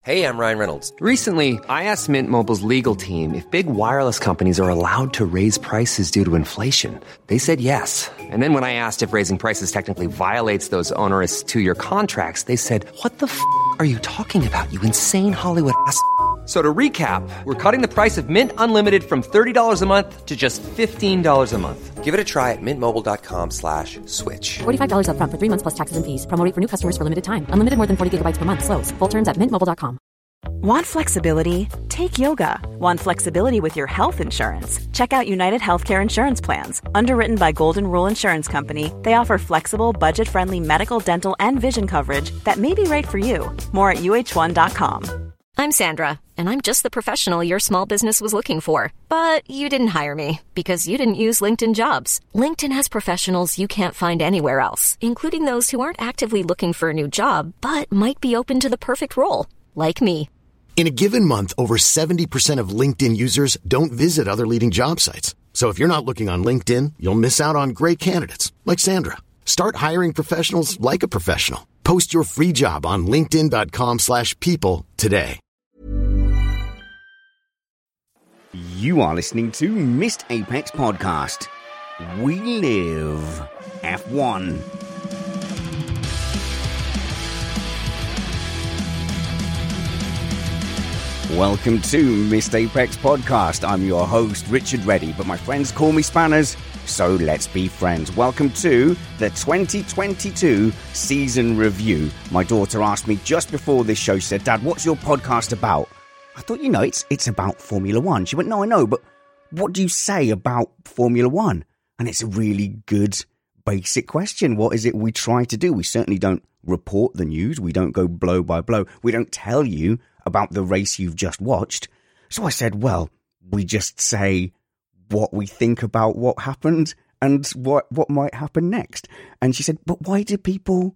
Hey, I'm Ryan Reynolds. Recently, I asked Mint Mobile's legal team if big wireless companies are allowed to raise prices due to inflation. They said yes. And then when I asked if raising prices technically violates those onerous two-year contracts, they said, "What the f*** are you talking about, you insane Hollywood ass?" So to recap, we're cutting the price of Mint Unlimited from $30 a month to just $15 a month. Give it a try at mintmobile.com/switch. $45 up front for 3 months plus taxes and fees. Promo rate for new customers for limited time. Unlimited more than 40 gigabytes per month. Slows full terms at mintmobile.com. Want flexibility? Take yoga. Want flexibility with your health insurance? Check out United Healthcare Insurance Plans. Underwritten by Golden Rule Insurance Company, they offer flexible, budget-friendly medical, dental, and vision coverage that may be right for you. More at uh1.com. I'm Sandra, and I'm just the professional your small business was looking for. But you didn't hire me because you didn't use LinkedIn Jobs. LinkedIn has professionals you can't find anywhere else, including those who aren't actively looking for a new job, but might be open to the perfect role, like me. In a given month, over 70% of LinkedIn users don't visit other leading job sites. So if you're not looking on LinkedIn, you'll miss out on great candidates like Sandra. Start hiring professionals like a professional. Post your free job on linkedin.com/people today. You are listening to Missed Apex Podcast. We live F1. Welcome to Missed Apex Podcast. I'm your host, Richard Reddy, but my friends call me Spanners, so let's be friends. Welcome to the 2022 season review. My daughter asked me just before this show, she said, "Dad, what's your podcast about?" I thought, it's about Formula One. She went, "No, I know, but what do you say about Formula One?" And it's a really good, basic question. What is it we try to do? We certainly don't report the news. We don't go blow by blow. We don't tell you about the race you've just watched. So I said, well, we just say what we think about what happened and what might happen next. And she said, but why do people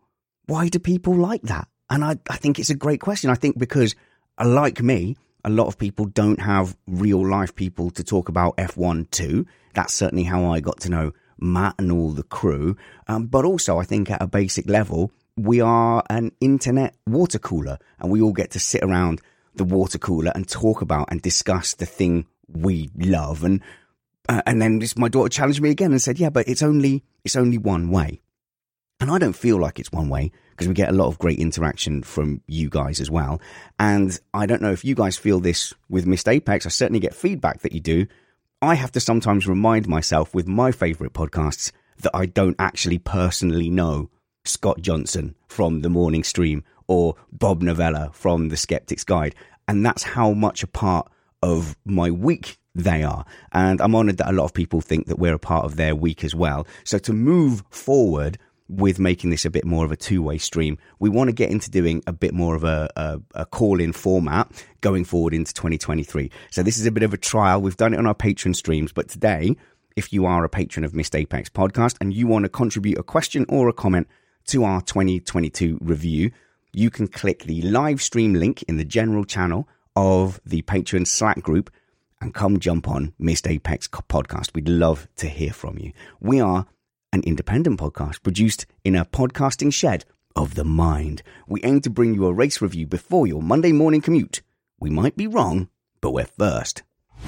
like that? And I think it's a great question. I think because, like me, a lot of people don't have real life people to talk about F1 to. That's certainly how I got to know Matt and all the crew. But also I think at a basic level, we are an internet water cooler, and we all get to sit around the water cooler and talk about and discuss the thing we love. And then my daughter challenged me again and said, yeah, but it's only one way. And I don't feel like it's one way, because we get a lot of great interaction from you guys as well. And I don't know if you guys feel this with Missed Apex. I certainly get feedback that you do. I have to sometimes remind myself with my favourite podcasts that I don't actually personally know Scott Johnson from The Morning Stream or Bob Novella from The Skeptic's Guide. And that's how much a part of my week they are. And I'm honoured that a lot of people think that we're a part of their week as well. So to move forward with making this a bit more of a two-way stream, we want to get into doing a bit more of a call-in format going forward into 2023. So this is a bit of a trial. We've done it on our Patreon streams, but today, if you are a patron of Missed Apex Podcast and you want to contribute a question or a comment to our 2022 review, you can click the live stream link in the general channel of the Patreon Slack group and come jump on Missed Apex Podcast. We'd love to hear from you. We are an independent podcast produced in a podcasting shed of the mind. We aim to bring you a race review before your Monday morning commute. We might be wrong, but we're first.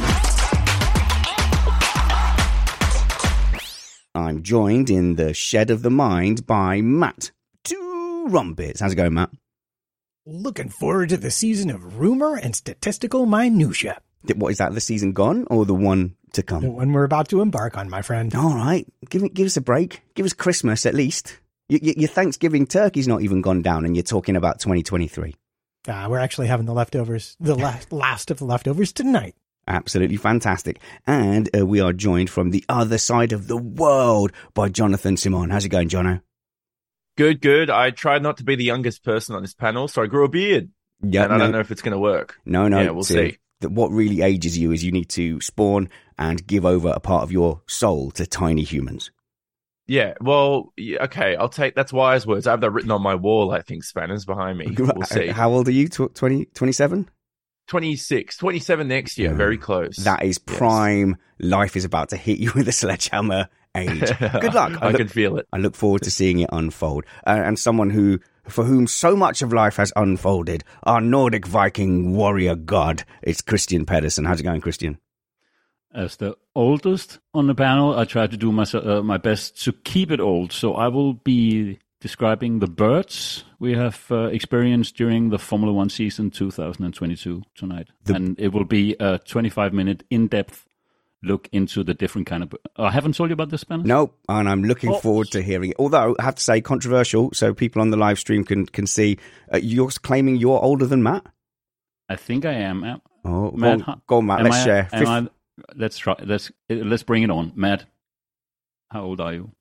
I'm joined in the shed of the mind by Matt Two Rumpets. How's it going, Matt? Looking forward to the season of rumor and statistical minutia. What is that, the season gone or the one to come? The one we're about to embark on, my friend. All right. Give us a break. Give us Christmas at least. Your Thanksgiving turkey's not even gone down and you're talking about 2023. We're actually having the leftovers, the last of the leftovers tonight. Absolutely fantastic. And we are joined from the other side of the world by Jonathan Simon. How's it going, Jono? Good. I tried not to be the youngest person on this panel, so I grew a beard. Yeah, and I don't know if it's going to work. No. Yeah, we'll see. What really ages you is you need to spawn and give over a part of your soul to tiny humans. Yeah, well, okay, I'll take, that's wise words. I have that written on my wall, I think, Spanners behind me. We'll see. How old are you? 27? 26, 27 next year, very close. That is prime. Yes. Life is about to hit you with a sledgehammer age. Good luck. I can feel it. I look forward to seeing it unfold. And someone who for whom so much of life has unfolded, our Nordic Viking warrior god. It's Christian Pedersen. How's it going, Christian? As the oldest on the panel, I try to do my best to keep it old. So I will be describing the birds we have experienced during the Formula One season 2022 tonight. And it will be a 25-minute in-depth look into the different kind of... I haven't told you about this, Ben? No, and I'm looking forward to hearing it. Although, I have to say, controversial, so people on the live stream can see. You're claiming you're older than Matt? I think I am. Oh, Matt, go on, Matt, let's share. Let's try. Let's bring it on. Matt, how old are you?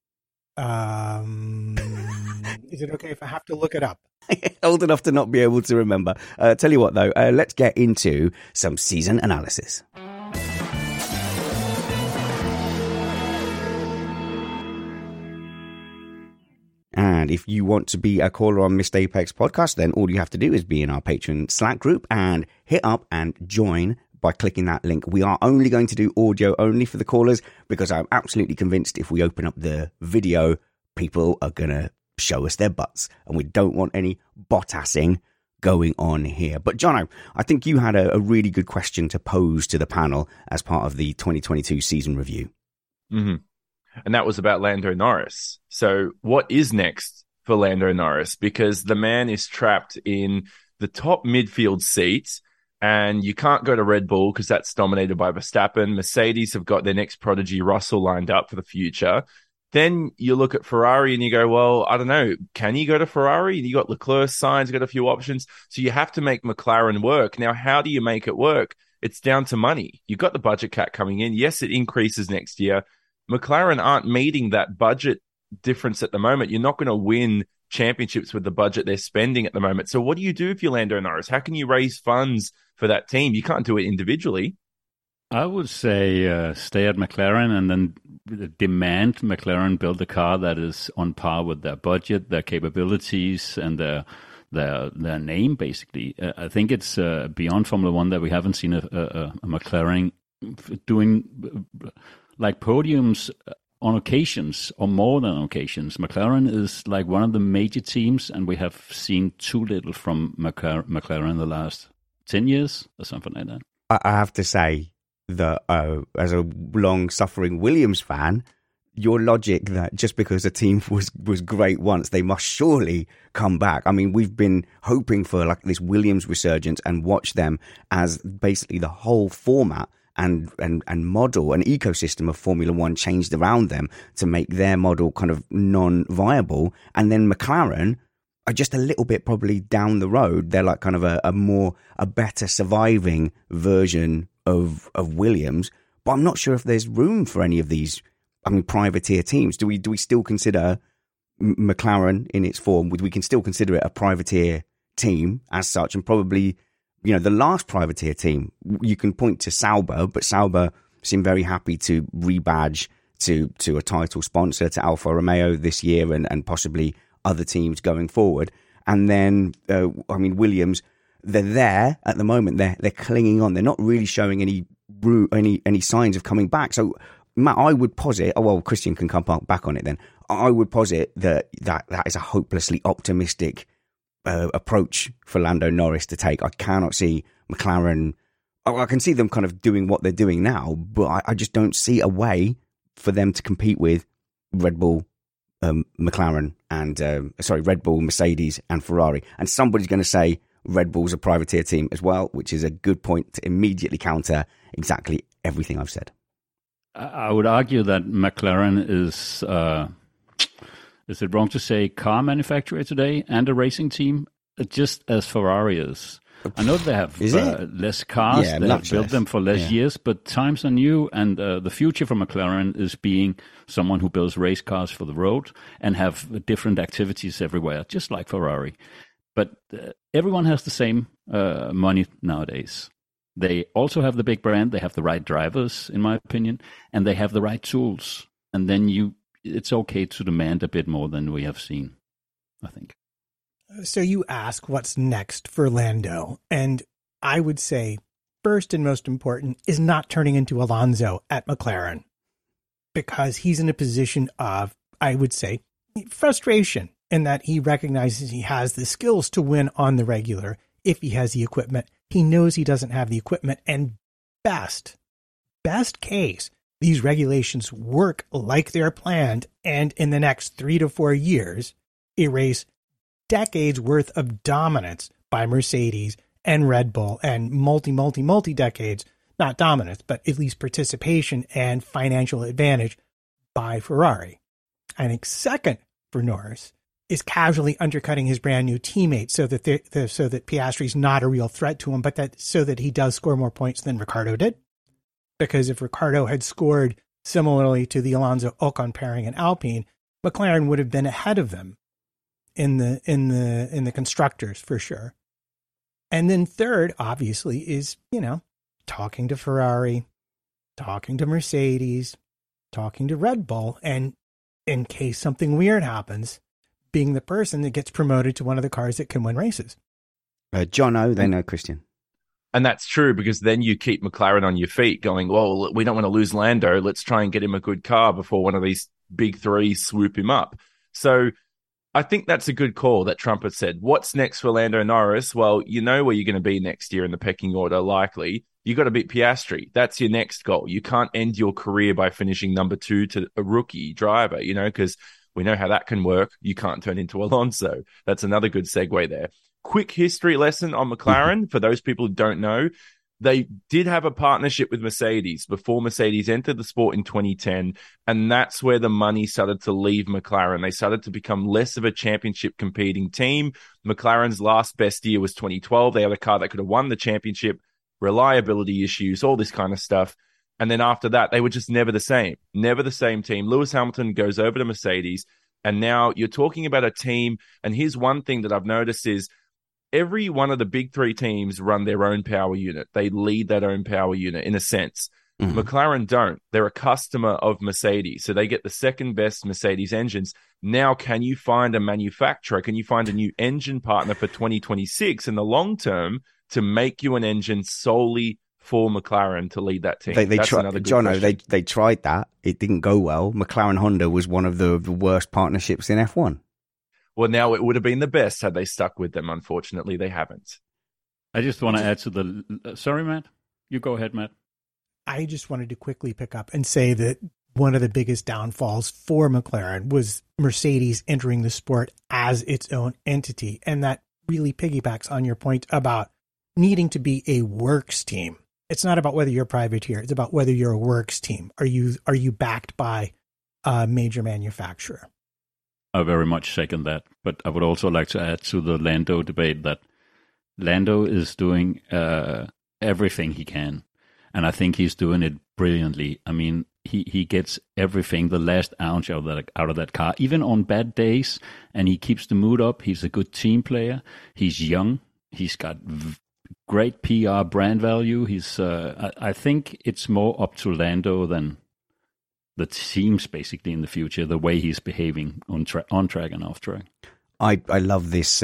Is it okay if I have to look it up? Old enough to not be able to remember. Tell you what, though, let's get into some season analysis. And if you want to be a caller on Missed Apex podcast, then all you have to do is be in our Patreon Slack group and hit up and join by clicking that link. We are only going to do audio only for the callers because I'm absolutely convinced if we open up the video, people are going to show us their butts. And we don't want any bot-assing going on here. But Jono, I think you had a really good question to pose to the panel as part of the 2022 season review. Mm-hmm. And that was about Lando Norris. So what is next for Lando Norris? Because the man is trapped in the top midfield seat, and you can't go to Red Bull because that's dominated by Verstappen. Mercedes have got their next prodigy, Russell, lined up for the future. Then you look at Ferrari and you go, well, I don't know, can you go to Ferrari? You got Leclerc, Sainz, got a few options. So you have to make McLaren work. Now, how do you make it work? It's down to money. You've got the budget cap coming in. Yes, it increases next year. McLaren aren't meeting that budget difference at the moment. You're not going to win championships with the budget they're spending at the moment. So what do you do if you're Lando Norris? How can you raise funds for that team? You can't do it individually. I would say stay at McLaren and then demand McLaren build a car that is on par with their budget, their capabilities, and their name, basically. I think it's beyond Formula One that we haven't seen a McLaren doing like podiums on occasions or more than occasions. McLaren is like one of the major teams, and we have seen too little from McLaren in the last 10 years or something like that. I have to say that as a long-suffering Williams fan, your logic that just because a team was great once, they must surely come back. I mean, we've been hoping for like this Williams resurgence and watch them as basically the whole format and model and ecosystem of Formula One changed around them to make their model kind of non-viable. And then McLaren are just a little bit probably down the road. They're like kind of a better surviving version of Williams. But I'm not sure if there's room for any of these, I mean, privateer teams. Do we still consider McLaren in its form? We can still consider it a privateer team as such, and probably, you know, the last privateer team, you can point to Sauber, but Sauber seem very happy to rebadge to a title sponsor, to Alfa Romeo this year, and possibly other teams going forward. And then, I mean, Williams, they're there at the moment. They're clinging on. They're not really showing any signs of coming back. So, Matt, I would posit, well, Christian can come back on it then. I would posit that is a hopelessly optimistic approach for Lando Norris to take. I cannot see McLaren. I can see them kind of doing what they're doing now, but I just don't see a way for them to compete with Red Bull, McLaren, and Red Bull, Mercedes, and Ferrari. And somebody's going to say Red Bull's a privateer team as well, which is a good point to immediately counter exactly everything I've said. I would argue that McLaren is it wrong to say car manufacturer today and a racing team, just as Ferrari is? I know they have less cars, they have built them for less years, but times are new, and the future for McLaren is being someone who builds race cars for the road and have different activities everywhere, just like Ferrari. But everyone has the same money nowadays. They also have the big brand, they have the right drivers, in my opinion, and they have the right tools. And then it's okay to demand a bit more than we have seen, I think. So you ask what's next for Lando, and I would say first and most important is not turning into Alonso at McLaren, because he's in a position of, I would say, frustration. in that he recognizes he has the skills to win on the regular if he has the equipment. He knows he doesn't have the equipment, and best case, these regulations work like they're planned, and in the next 3 to 4 years, erase decades worth of dominance by Mercedes and Red Bull, and multi decades, not dominance, but at least participation and financial advantage by Ferrari. I think second for Norris is casually undercutting his brand new teammate so that Piastri's not a real threat to him, but so that he does score more points than Ricciardo did. Because if Ricciardo had scored similarly to the Alonso Ocon pairing in Alpine, McLaren would have been ahead of them in the constructors for sure. And then third, obviously, is, talking to Ferrari, talking to Mercedes, talking to Red Bull, and in case something weird happens, being the person that gets promoted to one of the cars that can win races. Jono, then Christian. And that's true, because then you keep McLaren on your feet going, well, we don't want to lose Lando. Let's try and get him a good car before one of these big three swoop him up. So I think that's a good call that Trump has said. What's next for Lando Norris? Well, you know where you're going to be next year in the pecking order, likely. You got to beat Piastri. That's your next goal. You can't end your career by finishing number 2 to a rookie driver, because we know how that can work. You can't turn into Alonso. That's another good segue there. Quick history lesson on McLaren for those people who don't know. They did have a partnership with Mercedes before Mercedes entered the sport in 2010, and that's where the money started to leave McLaren. They started to become less of a championship competing team. McLaren's last best year was 2012. They had a car that could have won the championship, reliability issues, all this kind of stuff. And then after that, they were just never the same team. Lewis Hamilton goes over to Mercedes, and now you're talking about a team. And here's one thing that I've noticed is, every one of the big three teams run their own power unit. They lead that own power unit in a sense. Mm-hmm. McLaren don't. They're a customer of Mercedes. So they get the second best Mercedes engines. Now, can you find a manufacturer? Can you find a new engine partner for 2026 in the long term to make you an engine solely for McLaren to lead that team? They tried that. It didn't go well. McLaren Honda was one of the worst partnerships in F1. Well, now it would have been the best had they stuck with them. Unfortunately, they haven't. I just want to add to the... Sorry, Matt. You go ahead, Matt. I just wanted to quickly pick up and say that one of the biggest downfalls for McLaren was Mercedes entering the sport as its own entity. And that really piggybacks on your point about needing to be a works team. It's not about whether you're a privateer. It's about whether you're a works team. Are you backed by a major manufacturer? I very much second that. But I would also like to add to the Lando debate that Lando is doing everything he can. And I think he's doing it brilliantly. I mean, he gets everything, the last ounce out of that car, even on bad days. And he keeps the mood up. He's a good team player. He's young. He's got great PR brand value. He's. I think it's more up to Lando than the teams basically in the future, the way he's behaving on track and off track. I love this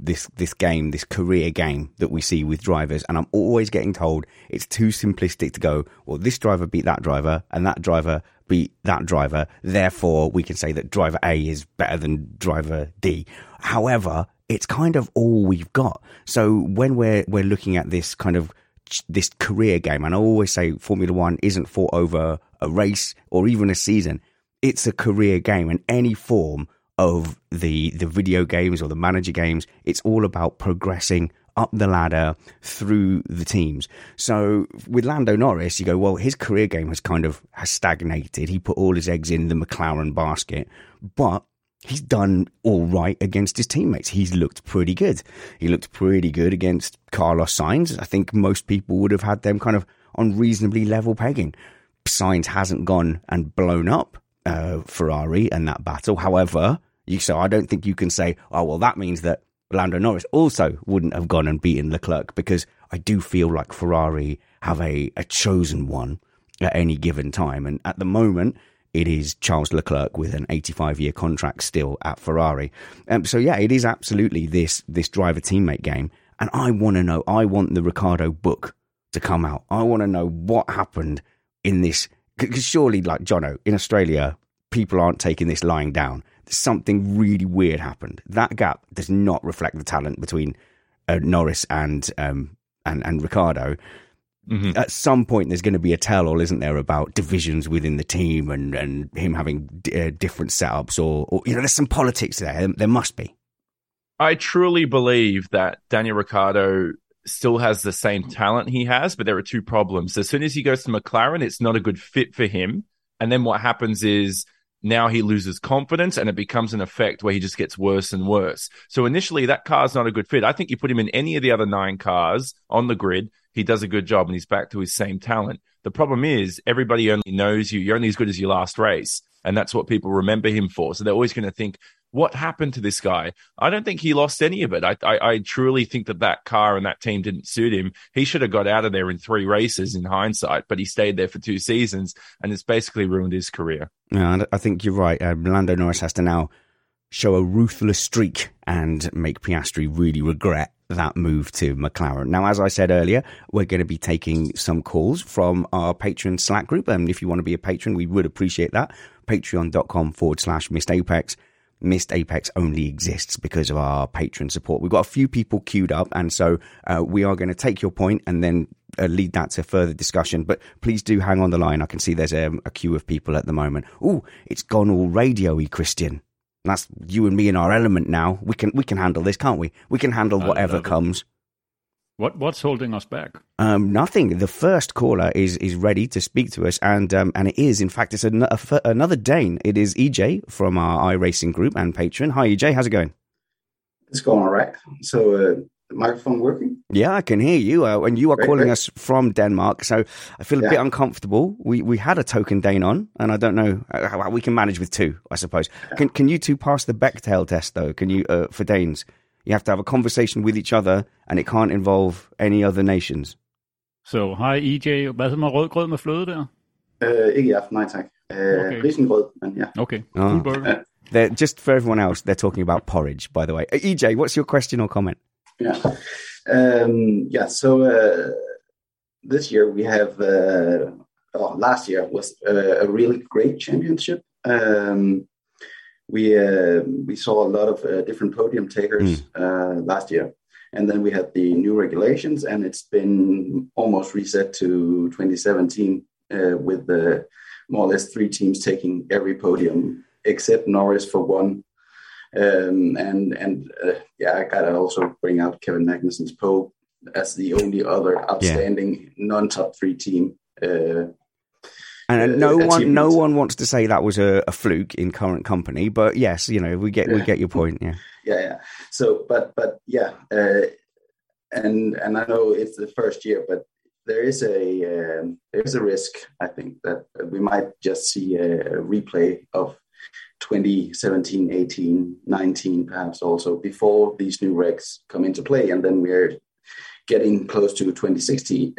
game, this career game that we see with drivers, and I'm always getting told it's too simplistic to go, well, this driver beat that driver and that driver beat that driver, therefore we can say that driver A is better than driver D. However, it's kind of all we've got. So when we're looking at this kind of this career game, and I always say Formula One isn't fought over a race or even a season, it's a career game, and any form of the video games or the manager games, it's all about progressing up the ladder through the teams. So with Lando Norris, you go, well, his career game has stagnated. He put all his eggs in the McLaren basket, but he's done all right against his teammates. He's looked pretty good. He looked pretty good against Carlos Sainz. I think most people would have had them kind of on reasonably level pegging. Sainz hasn't gone and blown up Ferrari in that battle. However, so I don't think you can say, oh, well, that means that Lando Norris also wouldn't have gone and beaten Leclerc, because I do feel like Ferrari have a chosen one at any given time. And at the moment, it is Charles Leclerc with an 85-year contract still at Ferrari. So, yeah, it is absolutely this driver-teammate game. And I want to know, I want the Ricciardo book to come out. I want to know what happened in this. Because surely, like Jono, in Australia, people aren't taking this lying down. something really weird happened. That gap does not reflect the talent between Norris and Ricciardo. Mm-hmm. At some point, there's going to be a tell-all, isn't there, about divisions within the team and him having different setups, or there's some politics there. There must be. I truly believe that Daniel Ricciardo still has the same talent he has, but there are two problems. As soon as he goes to McLaren, it's not a good fit for him. And then what happens is now he loses confidence and it becomes an effect where he just gets worse and worse. So initially, that car's not a good fit. I think you put him in any of the other 9 cars on the grid, he does a good job and he's back to his same talent. The problem is everybody only knows you. You're only as good as your last race. And that's what people remember him for. So they're always going to think, what happened to this guy? I don't think he lost any of it. I truly think that car and that team didn't suit him. He should have got out of there in 3 races in hindsight, but he stayed there for 2 seasons and it's basically ruined his career. Yeah, I think you're right. Lando Norris has to now show a ruthless streak and make Piastri really regret that move to McLaren. Now, as I said earlier, we're going to be taking some calls from our Patreon Slack group. And if you want to be a patron, we would appreciate that. Patreon.com/MissedApex. Missed Apex only exists because of our patron support. We've got a few people queued up, and so we are going to take your point and then lead that to further discussion. But please do hang on the line. I can see there's a queue of people at the moment. Ooh, it's gone all radio-y, Christian. That's you and me in our element now. We can handle this, can't we? We can handle whatever comes. What's holding us back? Nothing. The first caller is ready to speak to us, and it is, in fact, it's another Dane. It is EJ from our iRacing group and patron. Hi, EJ. How's it going? It's going all right. So, the microphone working? Yeah, I can hear you, and you are calling us from Denmark. So I feel a bit uncomfortable. We had a token Dane on, and I don't know how we can manage with 2, I suppose. Yeah. Can you 2 pass the Bechdel test though? Can you for Danes? You have to have a conversation with each other, and it can't involve any other nations. So, hi EJ. Hvad så med rødgrød med fløde der? Ikke i aften, nej tak. Risengrød, men ja. Okay, cool burger. Just for everyone else, they're talking about porridge, by the way. EJ, what's your question or comment? Yeah. So this year we have, last year was a really great championship. We saw a lot of different podium takers last year. And then we had the new regulations, and it's been almost reset to 2017 with more or less 3 teams taking every podium except Norris for 1. I gotta also bring out Kevin Magnussen's pole as the only other outstanding non-top 3 team. And no one wants to say that was a fluke in current company, but yes, we get your point. Yeah. So, but and I know it's the first year, but there's a risk, I think, that we might just see a replay of 2017, 18, 19, perhaps also before these new regs come into play, and then we're getting close to 2026,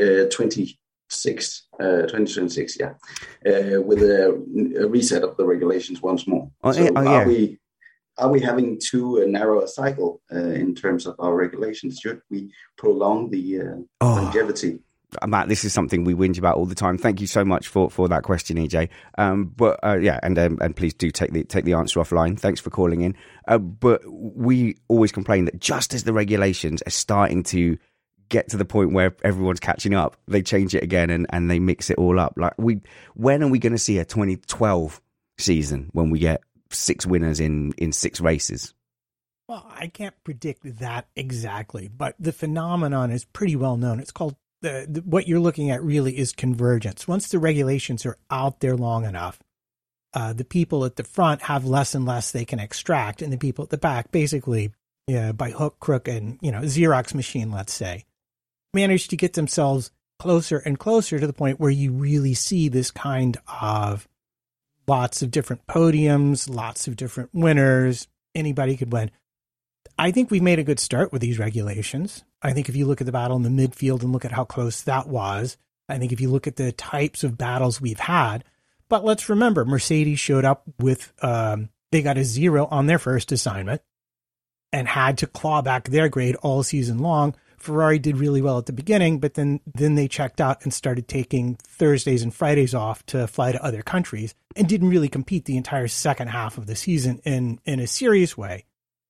with a reset of the regulations once more. Are we having too narrow a cycle in terms of our regulations? Should we prolong the longevity? Matt, this is something we whinge about all the time. Thank you so much for that question, EJ. And please do take the answer offline. Thanks for calling in. But we always complain that just as the regulations are starting to get to the point where everyone's catching up, they change it again and they mix it all up. Like when are we going to see a 2012 season when we get 6 winners in 6 races? Well, I can't predict that exactly, but the phenomenon is pretty well known. It's called what you're looking at really is convergence. Once the regulations are out there long enough, the people at the front have less and less they can extract, and the people at the back, basically, by hook, crook, and Xerox machine, let's say, manage to get themselves closer and closer to the point where you really see this kind of lots of different podiums, lots of different winners. Anybody could win. I think we've made a good start with these regulations. I think if you look at the battle in the midfield and look at how close that was, I think if you look at the types of battles we've had, but let's remember, Mercedes showed up with, they got a 0 on their first assignment and had to claw back their grade all season long. Ferrari did really well at the beginning, but then they checked out and started taking Thursdays and Fridays off to fly to other countries and didn't really compete the entire second half of the season in a serious way.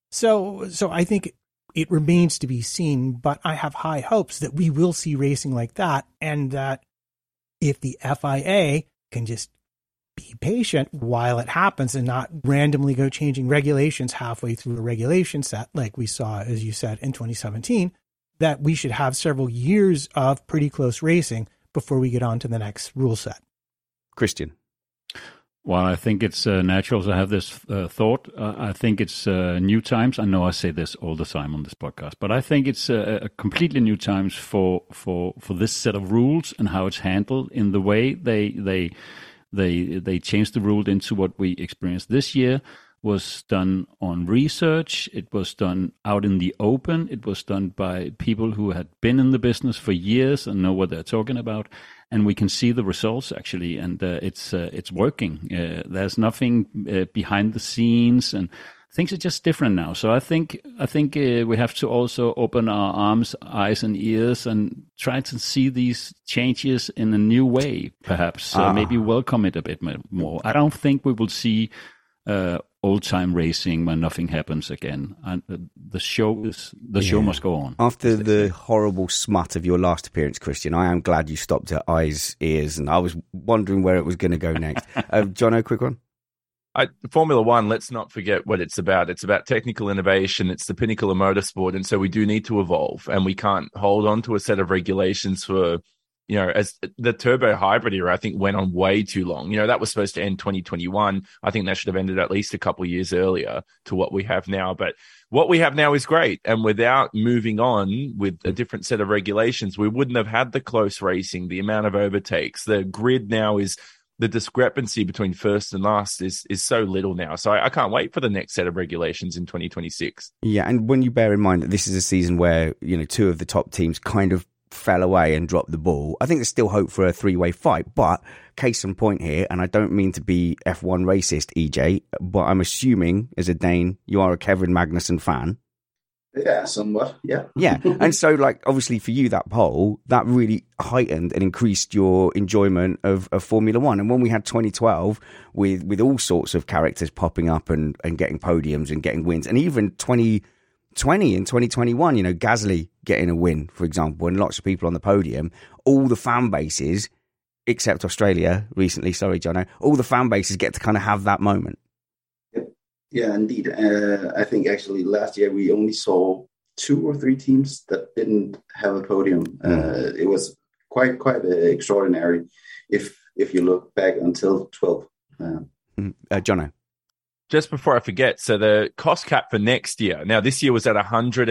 So I think it remains to be seen, but I have high hopes that we will see racing like that, and that if the FIA can just be patient while it happens and not randomly go changing regulations halfway through a regulation set, like we saw, as you said, in 2017, that we should have several years of pretty close racing before we get on to the next rule set. Christian. Well, I think it's natural to have this thought. I think it's new times. I know I say this all the time on this podcast, but I think it's a completely new times for this set of rules and how it's handled in the way they changed the rule into what we experienced this year. Was done on research. It was done out in the open. It was done by people who had been in the business for years and know what they're talking about. And we can see the results actually, and it's working. There's nothing behind the scenes, and things are just different now. So I think we have to also open our arms, eyes, and ears, and try to see these changes in a new way. Perhaps maybe welcome it a bit more. I don't think we will see old-time racing when nothing happens again. And the show must go on. After the horrible smut of your last appearance, Christian, I am glad you stopped at eyes, ears, and I was wondering where it was going to go next. John, a quick one. Formula One, let's not forget what it's about. It's about technical innovation. It's the pinnacle of motorsport. And so we do need to evolve, and we can't hold on to a set of regulations for, as the turbo hybrid era, I think, went on way too long. That was supposed to end 2021. I think that should have ended at least a couple of years earlier to what we have now. But what we have now is great. And without moving on with a different set of regulations, we wouldn't have had the close racing, the amount of overtakes. The grid now is, the discrepancy between first and last is so little now. So I can't wait for the next set of regulations in 2026. Yeah, and when you bear in mind that this is a season where, two of the top teams kind of fell away and dropped the ball, I think there's still hope for a three-way fight. But case in point here, and I don't mean to be F1 racist, EJ, but I'm assuming as a Dane, you are a Kevin Magnussen fan. Yeah, somewhat, yeah. Yeah, and so, obviously for you, that pole, that really heightened and increased your enjoyment of Formula One. And when we had 2012 with all sorts of characters popping up and getting podiums and getting wins, and even 2020 and 2021, Gasly getting a win, for example, and lots of people on the podium, all the fan bases, except Australia recently, sorry, Jono, all the fan bases get to kind of have that moment. Yeah, indeed. I think actually last year we only saw 2 or 3 teams that didn't have a podium. It was quite extraordinary if you look back until 12. Jono. Just before I forget, so the cost cap for next year, now this year was at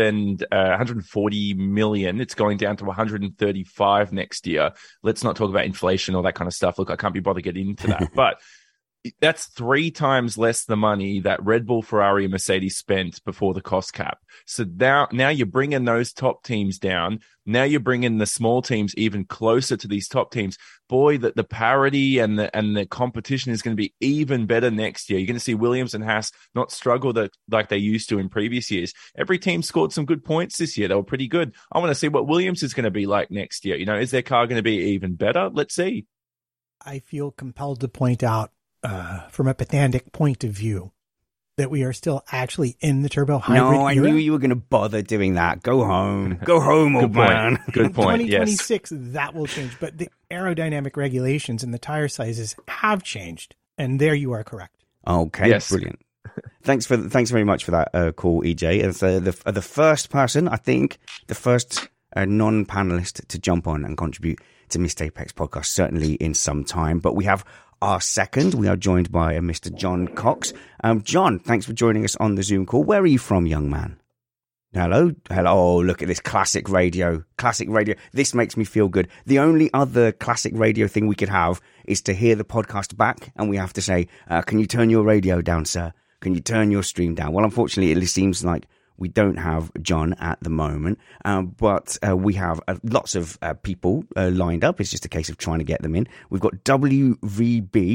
140 million. It's going down to 135 next year. Let's not talk about inflation or that kind of stuff. Look, I can't be bothered getting into that. But that's 3 times less the money that Red Bull, Ferrari, and Mercedes spent before the cost cap. So now you're bringing those top teams down. Now you're bringing the small teams even closer to these top teams. Boy, the parity and the competition is going to be even better next year. You're going to see Williams and Haas not struggle like they used to in previous years. Every team scored some good points this year. They were pretty good. I want to see what Williams is going to be like next year. Is their car going to be even better? Let's see. I feel compelled to point out, from a pedantic point of view, that we are still actually in the turbo hybrid era. I knew you were going to bother doing that. Go home. Go home, old man. Good point. 2026, that will change. But the aerodynamic regulations and the tire sizes have changed. And there you are correct. Okay, yes. Brilliant. Thanks very much for that call, EJ. As the first person, I think, the first non-panelist to jump on and contribute to Missed Apex podcast, certainly in some time. But we have our second. We are joined by Mr. John Cox. John, thanks for joining us on the Zoom call. Where are you from, young man? Hello. Oh, look at this classic radio. This makes me feel good. The only other classic radio thing we could have is to hear the podcast back, and we have to say, can you turn your radio down, sir? Can you turn your stream down? Well, unfortunately, it seems like we don't have John at the moment, but we have lots of people lined up. It's just a case of trying to get them in. We've got WVB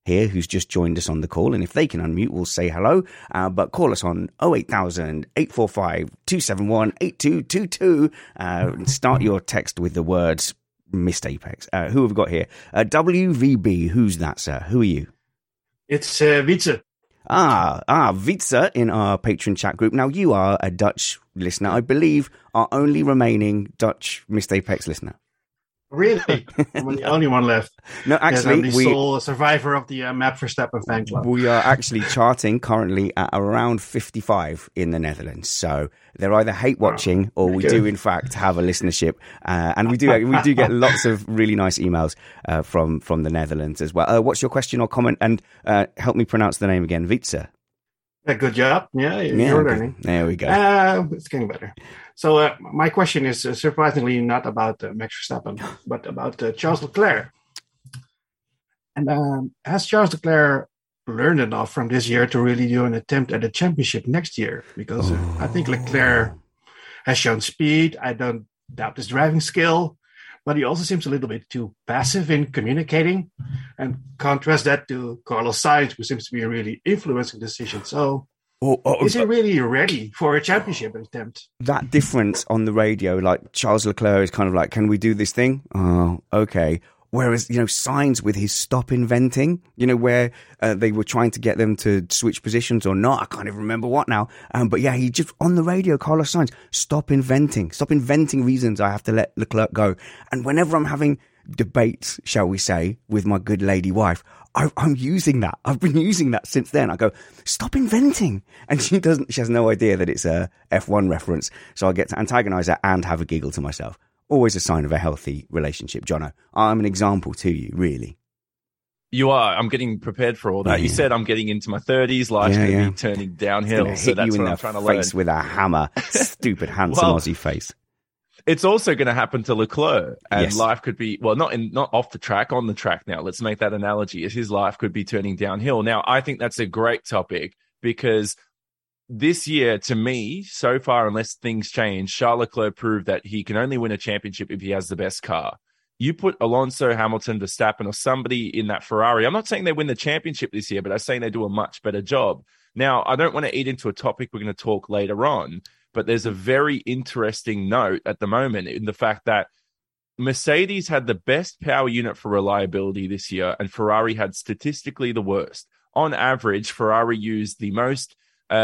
here who's just joined us on the call, and if they can unmute, we'll say hello. But call us on 08000 845 271 8222 and start your text with the words Missed Apex. Who have we got here? WVB, who's that, sir? Who are you? It's Wietse. Wietse in our Patreon chat group. Now, you are a Dutch listener, I believe, our only remaining Dutch Missed Apex listener. Really? I'm the only one left. No, actually, yes, I'm the sole survivor of the Map Verstappen fan club. We are actually charting currently at around 55 in the Netherlands. So they're either hate watching or we do in fact have a listenership, and we do get lots of really nice emails from the Netherlands as well. What's your question or comment? And help me pronounce the name again, Wietse. Good job. Yeah, you're learning. There we go. It's getting better. So my question is surprisingly not about Max Verstappen, but about Charles Leclerc. And has Charles Leclerc learned enough from this year to really do an attempt at a championship next year? Because I think Leclerc has shown speed. I don't doubt his driving skill, but he also seems a little bit too passive in communicating. And contrast that to Carlos Sainz, who seems to be really influencing decisions. So is he really ready for a championship attempt? That difference on the radio, like Charles Leclerc is kind of like, can we do this thing? Oh, okay. Whereas, Sainz with his stop inventing, where they were trying to get them to switch positions or not. I can't even remember what now. But yeah, he just, on the radio, Carlos Sainz, stop inventing reasons I have to let Leclerc go. And whenever I'm having debates, shall we say, with my good lady wife, I'm using that. I've been using that since then. I go, stop inventing. And she has no idea that it's a F1 reference. So I get to antagonize her and have a giggle to myself. Always a sign of a healthy relationship, Jono. I'm an example to you, really. You are. I'm getting prepared for all that. Yeah. You said I'm getting into my 30s. Life's going to be turning downhill. So that's what I'm trying to learn. Face with a hammer. Stupid, handsome Aussie face. It's also going to happen to Leclerc, and life could be, well, not off the track, on the track now. Let's make that analogy, as his life could be turning downhill. Now, I think that's a great topic because this year, to me, so far, unless things change, Charles Leclerc proved that he can only win a championship if he has the best car. You put Alonso, Hamilton, Verstappen, or somebody in that Ferrari. I'm not saying they win the championship this year, but I'm saying they do a much better job. Now, I don't want to eat into a topic we're going to talk later on, but there's a very interesting note at the moment in the fact that Mercedes had the best power unit for reliability this year, and Ferrari had statistically the worst. On average, Ferrari used the most,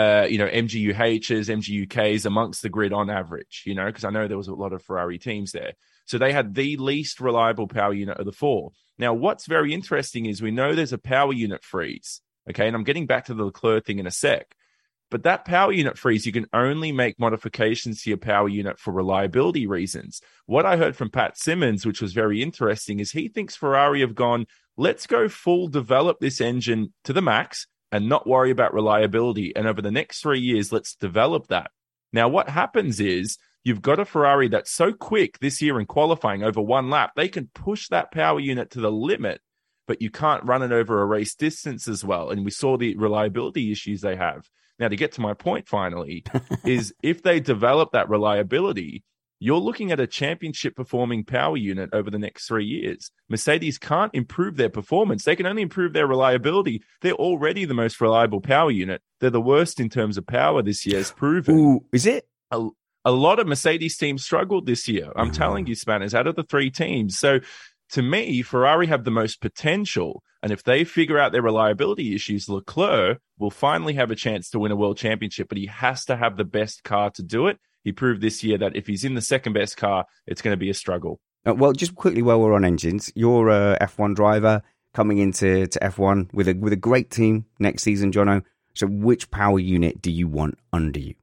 MGUHs, MGUKs amongst the grid on average, because I know there was a lot of Ferrari teams there. So they had the least reliable power unit of the four. Now, what's very interesting is we know there's a power unit freeze, okay? And I'm getting back to the Leclerc thing in a sec. But that power unit freeze, you can only make modifications to your power unit for reliability reasons. What I heard from Pat Simmons, which was very interesting, is he thinks Ferrari have gone, let's go full develop this engine to the max and not worry about reliability. And over the next 3 years, let's develop that. Now, what happens is you've got a Ferrari that's so quick this year in qualifying over one lap, they can push that power unit to the limit, but you can't run it over a race distance as well. And we saw the reliability issues they have. Now, to get to my point finally, is if they develop that reliability, you're looking at a championship performing power unit over the next 3 years. Mercedes can't improve their performance. They can only improve their reliability. They're already the most reliable power unit. They're the worst in terms of power this year, as proven. Ooh, is it? A lot of Mercedes teams struggled this year. I'm telling you, Spanners, out of the three teams. So to me, Ferrari have the most potential. And if they figure out their reliability issues, Leclerc will finally have a chance to win a world championship, but he has to have the best car to do it. He proved this year that if he's in the second best car, it's going to be a struggle. Well, just quickly while we're on engines, you're a F1 driver coming into F1 with a great team next season, Jono. So which power unit do you want under you?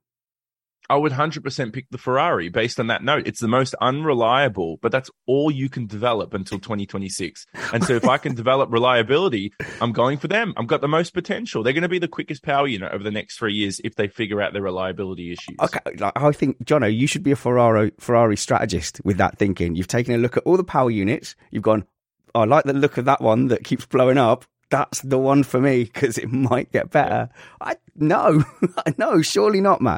I would 100% pick the Ferrari based on that note. It's the most unreliable, but that's all you can develop until 2026. And so if I can develop reliability, I'm going for them. I've got the most potential. They're going to be the quickest power unit over the next 3 years if they figure out their reliability issues. Okay, I think, Jono, you should be a Ferrari strategist with that thinking. You've taken a look at all the power units. You've gone, I like the look of that one that keeps blowing up. That's the one for me because it might get better. No, surely not, Matt.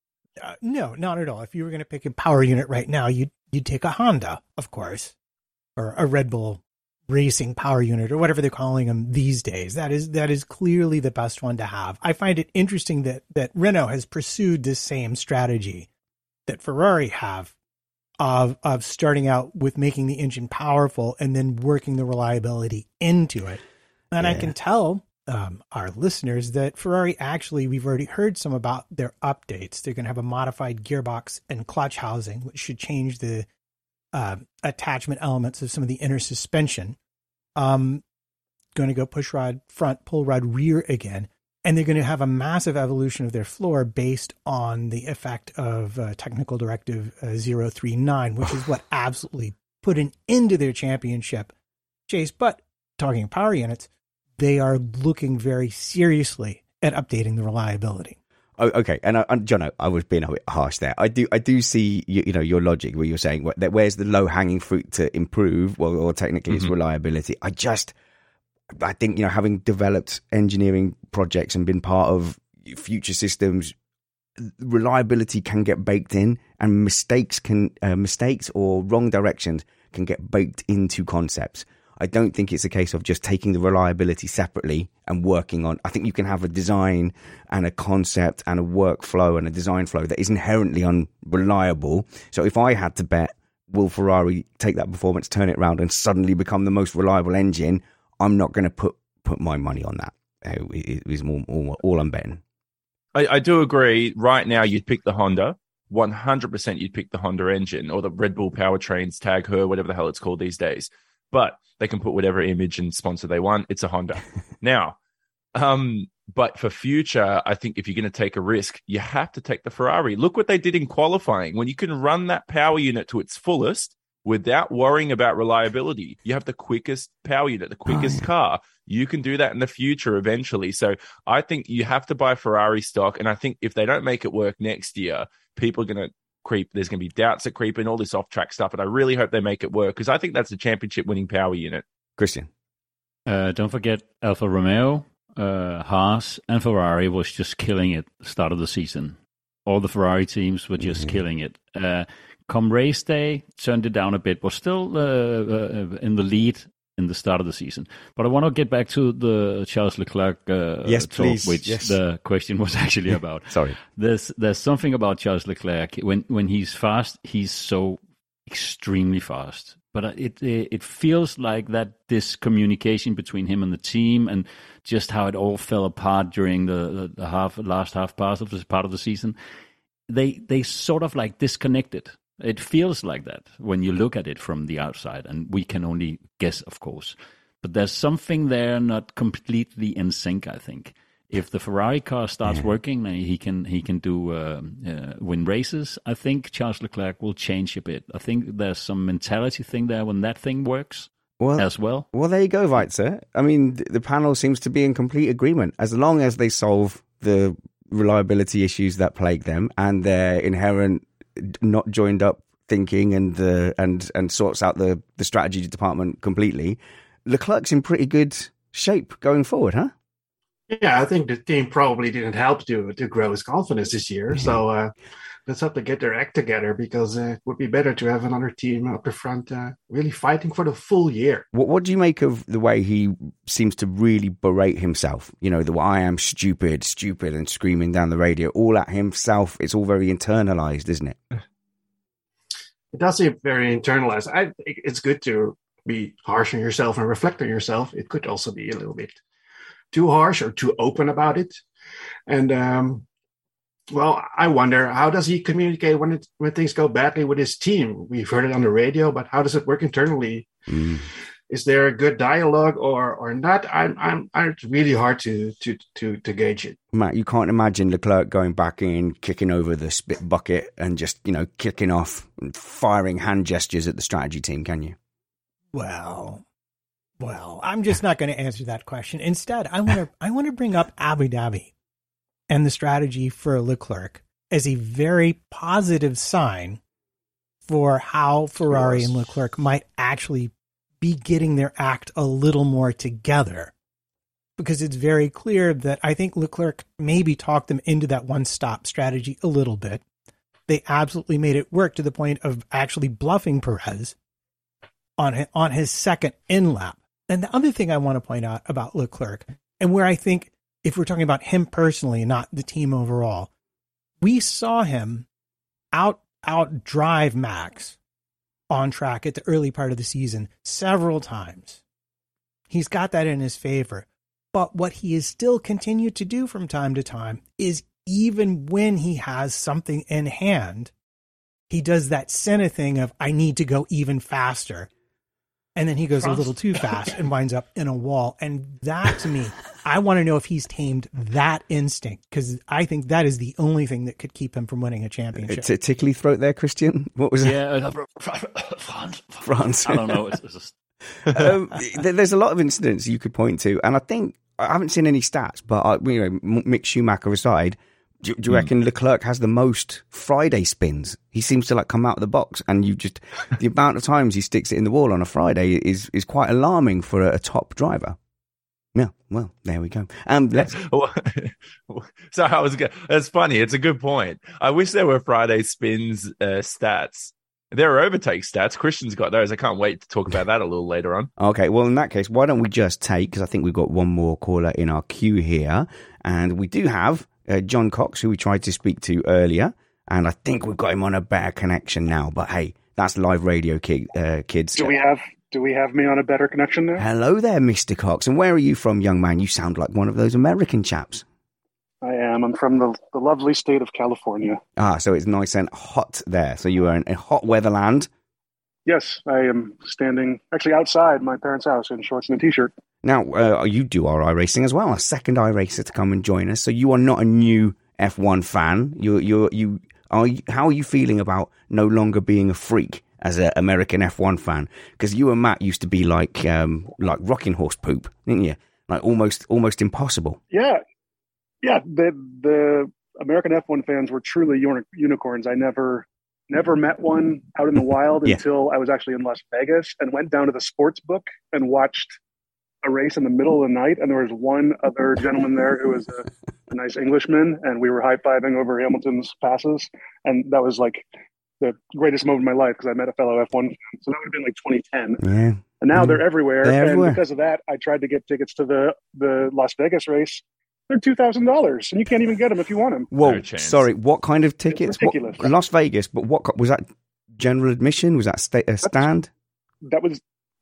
No, not at all. If you were going to pick a power unit right now, you'd take a Honda, of course, or a Red Bull racing power unit or whatever they're calling them these days. That is clearly the best one to have. I find it interesting that Renault has pursued this same strategy that Ferrari have of starting out with making the engine powerful and then working the reliability into it. And I can tell our listeners that Ferrari actually, we've already heard some about their updates. They're going to have a modified gearbox and clutch housing, which should change the attachment elements of some of the inner suspension. Going to go push rod front, pull rod rear again. And they're going to have a massive evolution of their floor based on the effect of Technical Directive 039, which is what absolutely put an end to their championship chase. But talking power units, they are looking very seriously at updating the reliability. Oh, okay, and Jono, I was being a bit harsh there. I do see your logic where you're saying that where's the low hanging fruit to improve, or technically it's reliability. I think having developed engineering projects and been part of future systems, reliability can get baked in, and mistakes or wrong directions can get baked into concepts. I don't think it's a case of just taking the reliability separately and working on. I think you can have a design and a concept and a workflow and a design flow that is inherently unreliable. So if I had to bet, will Ferrari take that performance, turn it around, and suddenly become the most reliable engine? I'm not going to put my money on that. It is all I'm betting. I do agree. Right now, you'd pick the Honda. 100% you'd pick the Honda engine or the Red Bull powertrains, Tag Heuer, whatever the hell it's called these days. But they can put whatever image and sponsor they want. It's a Honda. Now, but for future, I think if you're going to take a risk, you have to take the Ferrari. Look what they did in qualifying. When you can run that power unit to its fullest without worrying about reliability, you have the quickest power unit, the quickest car. You can do that in the future eventually. So I think you have to buy Ferrari stock. And I think if they don't make it work next year, people are going to creep. There's going to be doubts that creep in, all this off-track stuff. And I really hope they make it work because I think that's a championship-winning power unit. Christian. Don't forget Alfa Romeo, Haas, and Ferrari was just killing it at the start of the season. All the Ferrari teams were just killing it. Come race day, turned it down a bit, was still in the lead in the start of the season. But I want to get back to the Charles Leclerc yes, talk, please. which the question was actually about. Sorry. There's something about Charles Leclerc. When he's fast, he's so extremely fast. But it feels like that discommunication between him and the team, and just how it all fell apart during the last half part of the season, they sort of like disconnected. It feels like that when you look at it from the outside, and we can only guess, of course. But there's something there not completely in sync, I think. If the Ferrari car starts working, he can do win races. I think Charles Leclerc will change a bit. I think there's some mentality thing there when that thing works as well. Well, there you go, Weitzer. I mean, the panel seems to be in complete agreement. As long as they solve the reliability issues that plague them and their inherent not joined up thinking and sorts out the strategy department completely, Leclerc's in pretty good shape going forward, huh? Yeah, I think the team probably didn't help to grow his confidence this year. So let's hope they get their act together, because it would be better to have another team up the front really fighting for the full year. What do you make of the way he seems to really berate himself? I am stupid, and screaming down the radio, all at himself. It's all very internalized, isn't it? It does seem very internalized. I think it's good to be harsh on yourself and reflect on yourself. It could also be a little bit too harsh or too open about it. And I wonder, how does he communicate when things go badly with his team? We've heard it on the radio, but how does it work internally? Is there a good dialogue or not? It's really hard to gauge it. Matt, you can't imagine Leclerc going back in, kicking over the spit bucket and just, kicking off and firing hand gestures at the strategy team, can you? Well, I'm just not going to answer that question. Instead, I want to bring up Abu Dhabi and the strategy for Leclerc as a very positive sign for how Ferrari and Leclerc might actually be getting their act a little more together. Because it's very clear that I think Leclerc maybe talked them into that one-stop strategy a little bit. They absolutely made it work to the point of actually bluffing Perez. on his second in lap. And the other thing I want to point out about Leclerc, and where I think if we're talking about him personally, not the team overall, we saw him out drive Max on track at the early part of the season several times. He's got that in his favor. But what he has still continued to do from time to time is, even when he has something in hand, he does that Senna thing of, I need to go even faster. And then he goes a little too fast and winds up in a wall. And that, to me, I want to know if he's tamed that instinct, because I think that is the only thing that could keep him from winning a championship. It's a tickly throat there, Christian. What was it? Yeah, France. I don't know. It's just... There's a lot of incidents you could point to, and I think I haven't seen any stats, but Mick Schumacher aside, do you reckon Leclerc has the most Friday spins? He seems to come out of the box, and the amount of times he sticks it in the wall on a Friday is quite alarming for a top driver. Yeah, well, there we go. So I was. That's funny. It's a good point. I wish there were Friday spins stats. There are overtake stats. Christian's got those. I can't wait to talk about that a little later on. Okay, well, in that case, why don't we just take, because I think we've got one more caller in our queue here, and we do have John Cox, who we tried to speak to earlier, and I think we've got him on a better connection now, but hey, that's live radio, kids. Do we have me on a better connection now? Hello there, Mr. Cox, and where are you from, young man? You sound like one of those American chaps. I am. I'm from the lovely state of California. Ah, so it's nice and hot there. So you are in a hot weatherland. Yes, I am standing actually outside my parents' house in shorts and a t-shirt. Now, you do our iRacing as well, a second iRacer to come and join us. So you are not a new F1 fan. How are you feeling about no longer being a freak as an American F1 fan? Because you and Matt used to be like rocking horse poop, didn't you? Like almost impossible. Yeah. Yeah, the American F1 fans were truly unicorns. I never met one out in the wild until I was actually in Las Vegas and went down to the sports book and watched a race in the middle of the night. And there was one other gentleman there who was a nice Englishman, and we were high-fiving over Hamilton's passes. And that was like the greatest moment of my life because I met a fellow F1 fan. So that would have been like 2010. Yeah. And now they're everywhere. And because of that, I tried to get tickets to the Las Vegas race. They're $2,000, and you can't even get them if you want them. Whoa, sorry, what kind of tickets? It's ridiculous. Las Vegas, but what was that? General admission? Was that a stand? That was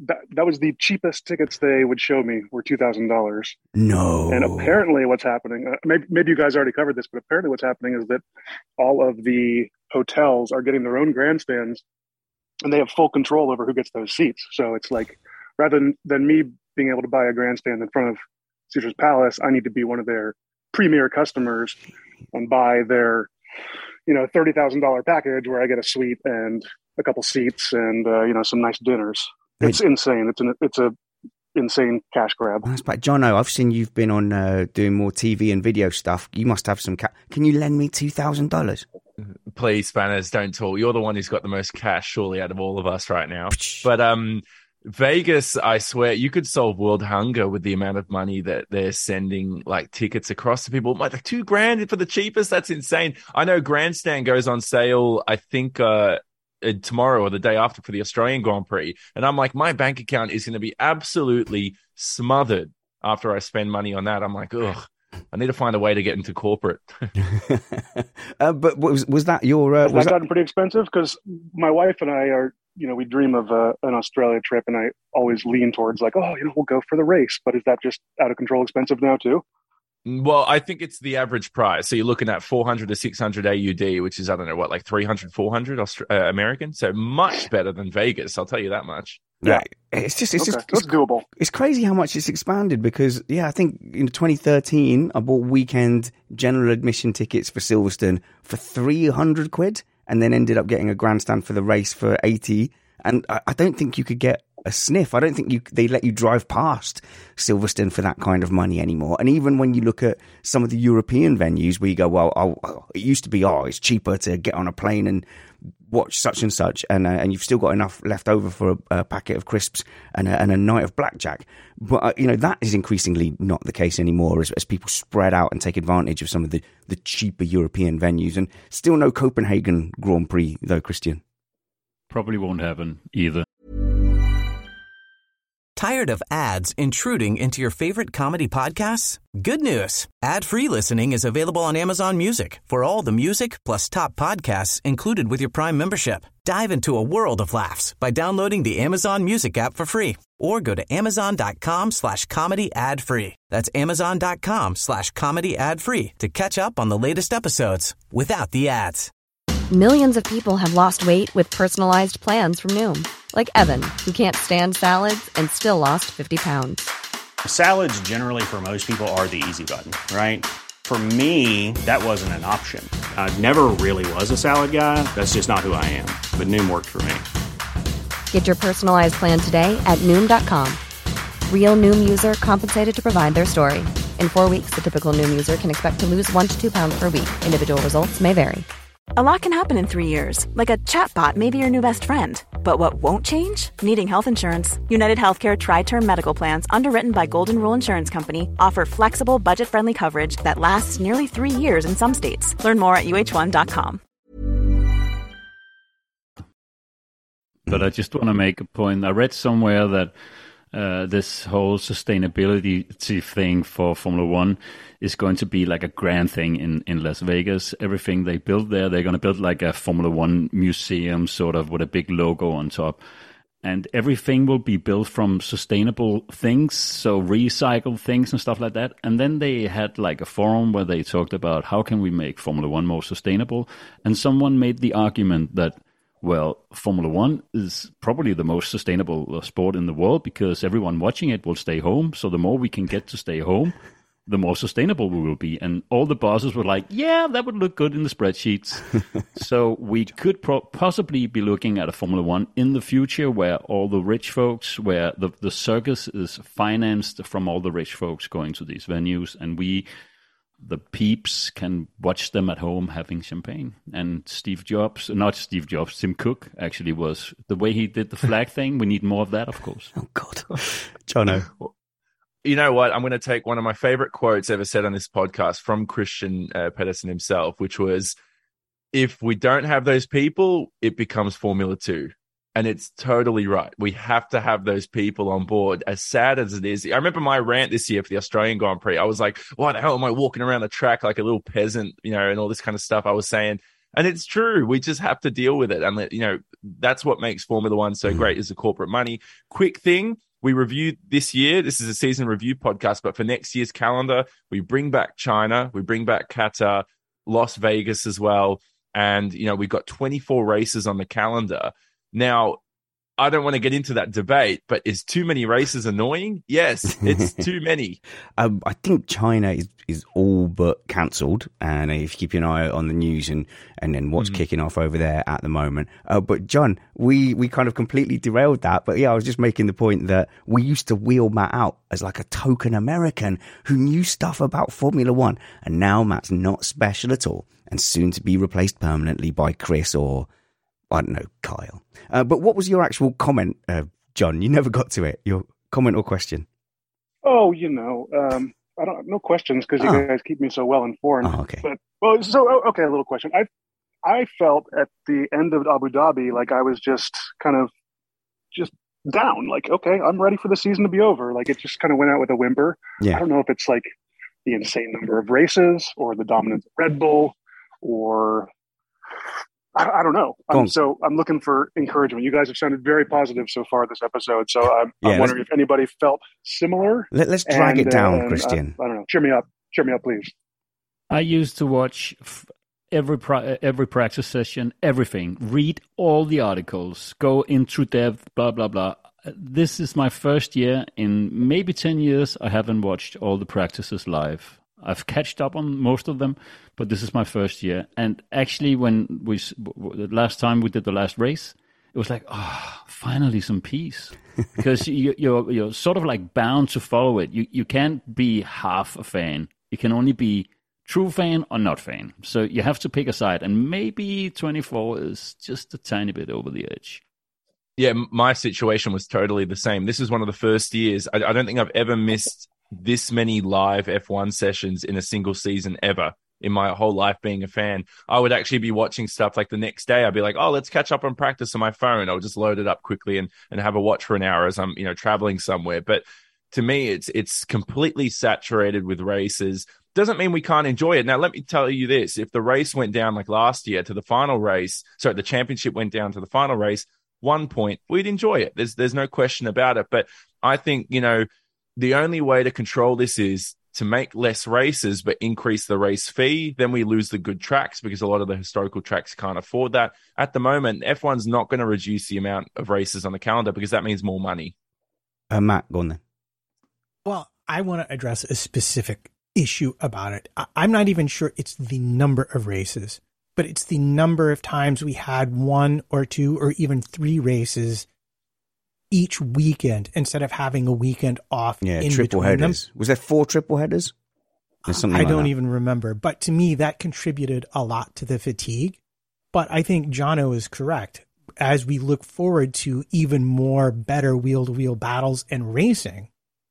the cheapest tickets they would show me were $2,000. No. And apparently, what's happening? Maybe you guys already covered this, but apparently, what's happening is that all of the hotels are getting their own grandstands, and they have full control over who gets those seats. So it's like, rather than me being able to buy a grandstand in front of Caesar's Palace, I need to be one of their premier customers and buy their, $30,000 package where I get a suite and a couple seats and some nice dinners. It's insane. It's a insane cash grab. That's bad. Jono, I've seen you've been on doing more TV and video stuff. You must have some cash. Can you lend me $2,000? Please, Spanners, don't talk. You're the one who's got the most cash, surely, out of all of us right now. But Vegas, I swear, you could solve world hunger with the amount of money that they're sending tickets across to people. Like $2,000 for the cheapest. That's insane. I know Grandstand goes on sale, I think, tomorrow or the day after for the Australian Grand Prix. And I'm like, my bank account is going to be absolutely smothered after I spend money on that. I'm like, ugh, I need to find a way to get into corporate. But was that your... Has that gotten pretty expensive? Because my wife and I are... we dream of an Australia trip, and I always lean towards we'll go for the race. But is that just out of control expensive now too? Well, I think it's the average price. So you're looking at 400 to 600 AUD, which is, I don't know, 300, 400 American. So much better than Vegas. I'll tell you that much. Yeah, it's doable. It's crazy how much it's expanded because, I think in 2013, I bought weekend general admission tickets for Silverstone for £300 and then ended up getting a grandstand for the race for 80. And I don't think you could get a sniff. I don't think they let you drive past Silverstone for that kind of money anymore. And even when you look at some of the European venues where you go, it used to be, it's cheaper to get on a plane and watch such and such, and you've still got enough left over for a packet of crisps and a night of blackjack. But that is increasingly not the case anymore as people spread out and take advantage of some of the cheaper European venues. And still no Copenhagen Grand Prix though, Christian. Probably won't happen either. Tired of ads intruding into your favorite comedy podcasts? Good news. Ad-free listening is available on Amazon Music for all the music plus top podcasts included with your Prime membership. Dive into a world of laughs by downloading the Amazon Music app for free or go to amazon.com/comedy ad-free. That's amazon.com/comedy ad-free to catch up on the latest episodes without the ads. Millions of people have lost weight with personalized plans from Noom. Like Evan, who can't stand salads and still lost 50 pounds. Salads generally for most people are the easy button, right? For me, that wasn't an option. I never really was a salad guy. That's just not who I am. But Noom worked for me. Get your personalized plan today at Noom.com. Real Noom user compensated to provide their story. In 4 weeks, the typical Noom user can expect to lose 1 to 2 pounds per week. Individual results may vary. A lot can happen in 3 years, like a chatbot may be your new best friend. But what won't change? Needing health insurance. United Healthcare Tri-Term Medical Plans, underwritten by Golden Rule Insurance Company, offer flexible, budget-friendly coverage that lasts nearly 3 years in some states. Learn more at uh1.com. But I just want to make a point. I read somewhere that this whole sustainability thing for Formula One is going to be like a grand thing in Las Vegas. Everything they build there, they're going to build like a Formula One museum sort of with a big logo on top. And everything will be built from sustainable things, so recycled things and stuff like that. And then they had like a forum where they talked about how can we make Formula One more sustainable. And someone made the argument that, well, Formula One is probably the most sustainable sport in the world because everyone watching it will stay home. So the more we can get to stay home, the more sustainable we will be. And all the bosses were like, yeah, that would look good in the spreadsheets. So we could possibly be looking at a Formula One in the future where all the rich folks, where the circus is financed from all the rich folks going to these venues. And we, the peeps, can watch them at home having champagne. And Tim Cook actually was, the way he did the flag thing, we need more of that, of course. Oh, God. Jono. You know what? I'm going to take one of my favorite quotes ever said on this podcast from Christian Pedersen himself, which was, if we don't have those people, it becomes Formula 2. And it's totally right. We have to have those people on board, as sad as it is. I remember my rant this year for the Australian Grand Prix. I was like, why the hell am I walking around the track like a little peasant, and all this kind of stuff I was saying. And it's true. We just have to deal with it. And, that's what makes Formula One so great, is the corporate money. Quick thing. We reviewed this year. This is a season review podcast, but for next year's calendar, we bring back China, we bring back Qatar, Las Vegas as well. And, we've got 24 races on the calendar. Now, I don't want to get into that debate, but is too many races annoying? Yes, it's too many. I think China is all but cancelled, and if you keep an eye on the news and then what's kicking off over there at the moment. But John, we kind of completely derailed that. But yeah, I was just making the point that we used to wheel Matt out as like a token American who knew stuff about Formula One, and now Matt's not special at all, and soon to be replaced permanently by Chris or, I don't know, Kyle. But what was your actual comment, John? You never got to it. Your comment or question? Oh, I don't have no questions because you guys keep me so well informed. Oh, okay. But a little question. I felt at the end of Abu Dhabi like I was just kind of down. Like, okay, I'm ready for the season to be over. Like, it just kind of went out with a whimper. Yeah. I don't know if it's like the insane number of races or the dominance of Red Bull or I don't know. So I'm looking for encouragement. You guys have sounded very positive so far this episode. So I'm wondering if anybody felt similar. Let's drag it down, Christian. I don't know. Cheer me up. Cheer me up, please. I used to watch every practice session, everything. Read all the articles. Go into depth, blah, blah, blah. This is my first year in maybe 10 years. I haven't watched all the practices live. I've catched up on most of them, but this is my first year. And actually, when the last time we did the last race, it was like, finally some peace. Because you're sort of like bound to follow it. You can't be half a fan. You can only be true fan or not fan. So you have to pick a side. And maybe 24 is just a tiny bit over the edge. Yeah, my situation was totally the same. This is one of the first years. I don't think I've ever missed this many live F1 sessions in a single season ever. in my whole life being a fan. I would actually be watching stuff like the next day. I'd be like, oh, let's catch up on practice on my phone. I'll just load it up quickly and have a watch for an hour as I'm, traveling somewhere. But to me, it's completely saturated with races. Doesn't mean we can't enjoy it. Now, let me tell you this. If the race went down like last year to the final race, the championship went down to the final race, 1 point, we'd enjoy it. There's no question about it. But I think, the only way to control this is to make less races, but increase the race fee. Then we lose the good tracks because a lot of the historical tracks can't afford that. At the moment, F1's not going to reduce the amount of races on the calendar because that means more money. Matt, go on then. Well, I want to address a specific issue about it. I'm not even sure it's the number of races, but it's the number of times we had 1 or 2 or even 3 races each weekend instead of having a weekend off. Yeah, triple headers. Was there 4 triple headers? I don't even remember. But to me, that contributed a lot to the fatigue. But I think Jono is correct. As we look forward to even more better wheel-to-wheel battles and racing,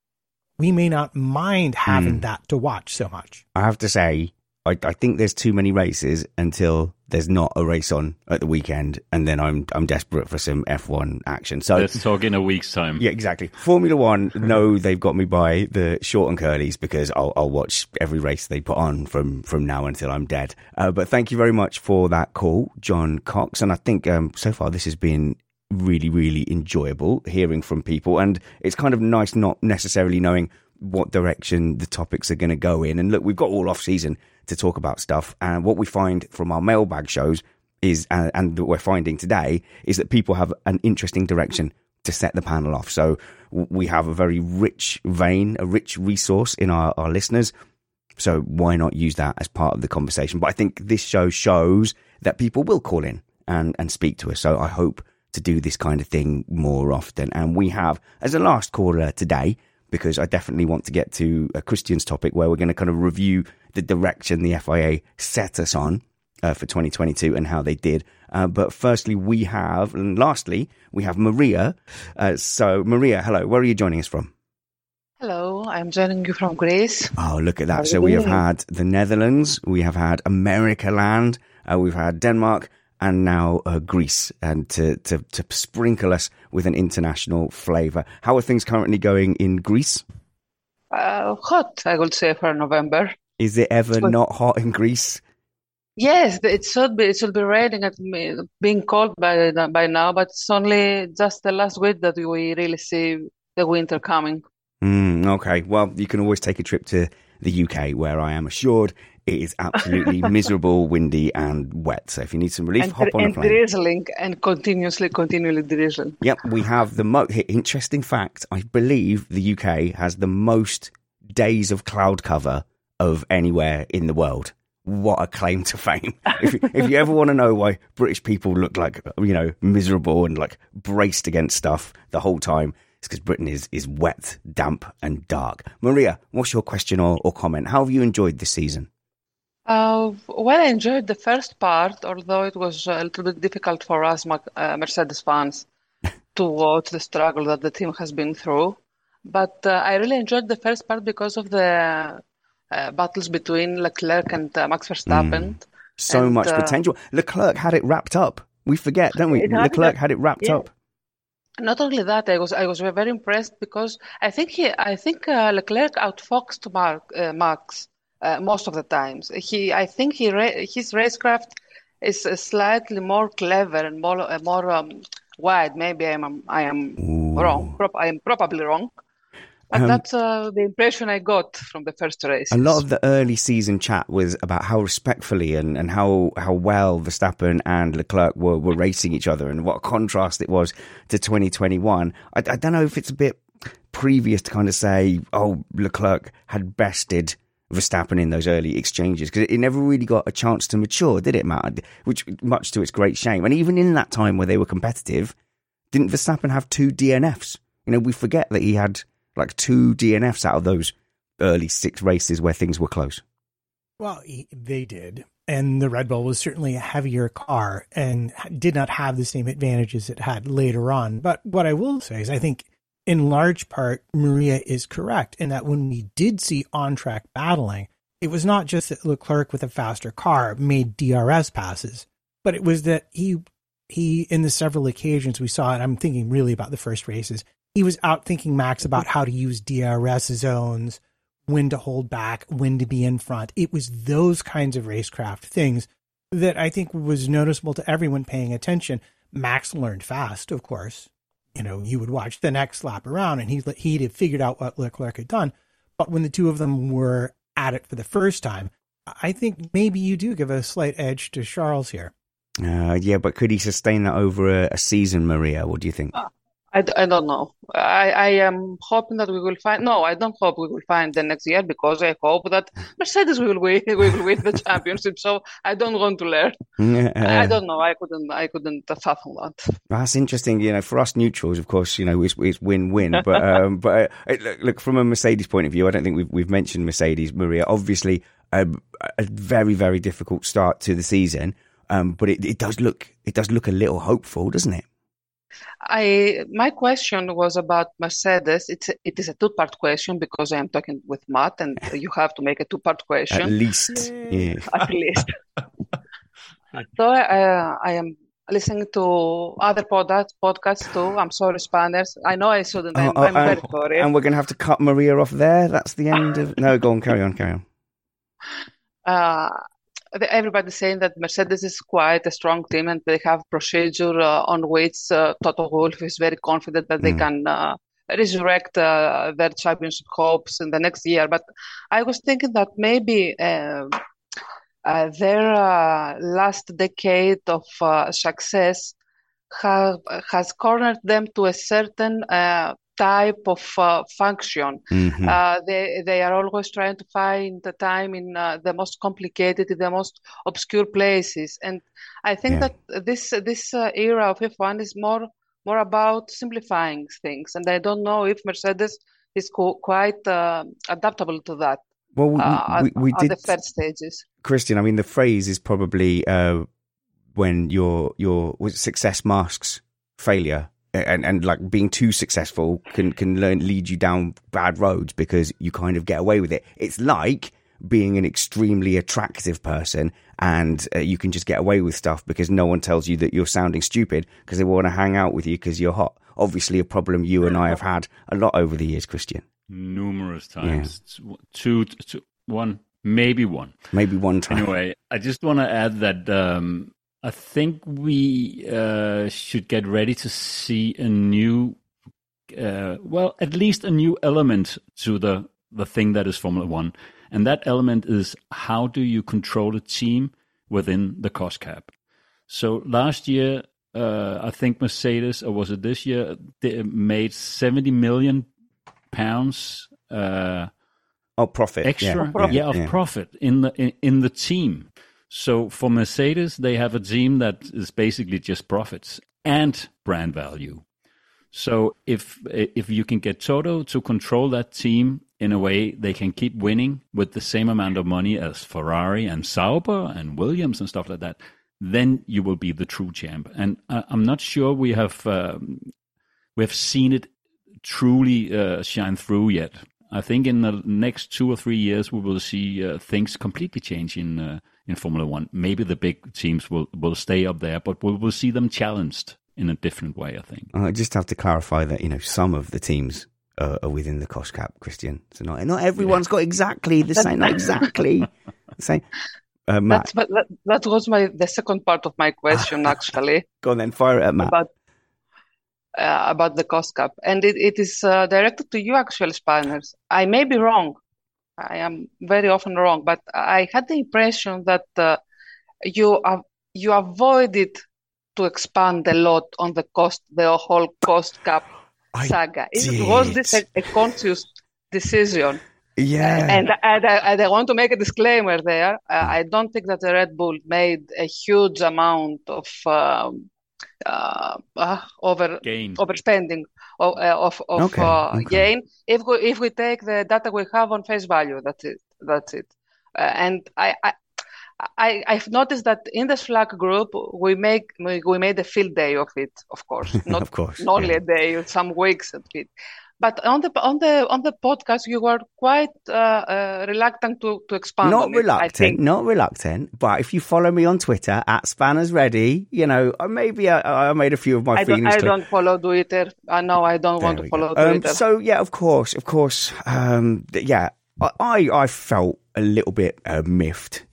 we may not mind having that to watch so much. I have to say, I think there's too many races until there's not a race on at the weekend, and then I'm desperate for some F1 action. So let's talk in a week's time. Yeah, exactly. Formula One, no, they've got me by the short and curlies because I'll watch every race they put on from now until I'm dead. But thank you very much for that call, John Cox. And I think so far this has been really, really enjoyable hearing from people, and it's kind of nice not necessarily knowing what direction the topics are going to go in. And look, we've got all off season to talk about stuff, and what we find from our mailbag shows is, and that we're finding today, is that people have an interesting direction to set the panel off. So we have a very rich vein, a rich resource in our listeners. So why not use that as part of the conversation? But I think this show shows that people will call in and speak to us. So I hope to do this kind of thing more often. And we have, as a last caller today, because I definitely want to get to Christian's topic where we're going to kind of review the direction the FIA set us on for 2022 and how they did. But firstly, and lastly, we have Maria. So Maria, hello. Where are you joining us from? Hello, I'm joining you from Greece. Oh, look at that. So we have had the Netherlands, we have had America land, we've had Denmark, and now Greece, and to sprinkle us with an international flavour. How are things currently going in Greece? Hot, I would say, for November. Is it ever not hot in Greece? Yes, it should be. It should be raining and being cold by now, but it's only just the last week that we really see the winter coming. Okay, well, you can always take a trip to the UK, where I am assured it is absolutely miserable, windy, and wet. So if you need some relief, hop on a plane. And drizzling, and continually drizzling. Yep, we have the interesting fact. I believe the UK has the most days of cloud cover of anywhere in the world. What a claim to fame. If you ever want to know why British people look like, miserable and like braced against stuff the whole time, it's because Britain is wet, damp, and dark. Maria, what's your question or comment? How have you enjoyed this season? Well, I enjoyed the first part, although it was a little bit difficult for us Mercedes fans to watch the struggle that the team has been through. But I really enjoyed the first part because of the battles between Leclerc and Max Verstappen. So much potential. Leclerc had it wrapped up. We forget, don't we? Leclerc had it wrapped up. Not only that, I was very impressed because I think Leclerc outfoxed Max most of the times. His racecraft is slightly more clever and more wide. Maybe I am wrong. I am probably wrong. But that's the impression I got from the first race. A lot of the early season chat was about how respectfully and how well Verstappen and Leclerc were racing each other, and what a contrast it was to 2021. I don't know if it's a bit previous to kind of say, Leclerc had bested Verstappen in those early exchanges, because it never really got a chance to mature, did it, Matt? Which, much to its great shame. And even in that time where they were competitive, didn't Verstappen have 2 DNFs? We forget that he had like 2 DNFs out of those early 6 races where things were close. Well, they did. And the Red Bull was certainly a heavier car and did not have the same advantages it had later on. But what I will say is I think in large part, Maria is correct in that when we did see on-track battling, it was not just that Leclerc with a faster car made DRS passes, but it was that he in the several occasions we saw, and I'm thinking really about the first races, he was out thinking Max about how to use DRS zones, when to hold back, when to be in front. It was those kinds of racecraft things that I think was noticeable to everyone paying attention. Max learned fast, of course. You know, you would watch the next lap around and he'd have figured out what Leclerc had done. But when the two of them were at it for the first time, I think maybe you do give a slight edge to Charles here. Yeah, but could he sustain that over a season, Maria? What do you think? I don't know. I am hoping that we will find. No, I don't hope we will find the next year, because I hope that Mercedes will win the championship. So I don't want to learn. I don't know. I couldn't fathom that. That's interesting. You know, for us neutrals, of course, you know, it's win-win. But look, from a Mercedes point of view, I don't think we've mentioned Mercedes, Maria. Obviously, a very, very difficult start to the season. But it does look a little hopeful, doesn't it? My question was about Mercedes. It is a two-part question, because I am talking with Matt, and you have to make a two-part question. At least, yeah. At least. So I am listening to other podcasts too. I'm sorry, Spanners. I know I shouldn't. I'm very sorry. And we're going to have to cut Maria off there. That's the end of. No, go on, carry on. Everybody's saying that Mercedes is quite a strong team, and they have procedure on which Toto Wolff is very confident that they can resurrect their championship hopes in the next year. But I was thinking that maybe their last decade of success has cornered them to a certain type of function. They are always trying to find the time in the most complicated, the most obscure places, and I think that this era of F1 is more about simplifying things, and I don't know if Mercedes is quite adaptable to that. Well, we did the first stages. Christian, I mean, the phrase is probably when your success masks failure. And like being too successful can lead you down bad roads, because you kind of get away with it. It's like being an extremely attractive person, and you can just get away with stuff because no one tells you that you're sounding stupid, because they want to hang out with you because you're hot. Obviously, a problem you and I have had a lot over the years, Christian. Numerous times. Yeah. Two, maybe one time. Anyway, I just want to add that. I think we should get ready to see a new, at least a new element to the thing that is Formula One. And that element is, how do you control a team within the cost cap? So last year, I think Mercedes, or was it this year, they made £70 million profit extra, profit in the team. So for Mercedes, they have a team that is basically just profits and brand value. So if you can get Toto to control that team in a way they can keep winning with the same amount of money as Ferrari and Sauber and Williams and stuff like that, then you will be the true champ. And I'm not sure we have seen it truly shine through yet. I think in the next 2 or 3 years we will see things completely change in Formula One. Maybe the big teams will stay up there, but we'll see them challenged in a different way, I think. I just have to clarify that, you know, some of the teams are within the cost cap, Christian. So not everyone's got exactly the same. Not exactly the same. Matt. That was the second part of my question, actually. Go on then, fire it at Matt. About the cost cap, and it is directed to you, actually, Spanners. I may be wrong. I am very often wrong, but I had the impression that you avoided to expand a lot on the whole cost cap saga. Was this a conscious decision? Yeah. And I want to make a disclaimer there. I don't think that the Red Bull made a huge amount of overspending of gain. If we take the data we have on face value, that's it. And I've noticed that in the Slack group we made a field day of it, of course, not only a day, some weeks of it. But on the podcast, you were quite reluctant to expand. Not reluctant. But if you follow me on Twitter at SpannersReady, maybe I made a few of my feelings. I don't follow Twitter. No, I don't want to follow Twitter. So yeah, of course. I felt a little bit miffed.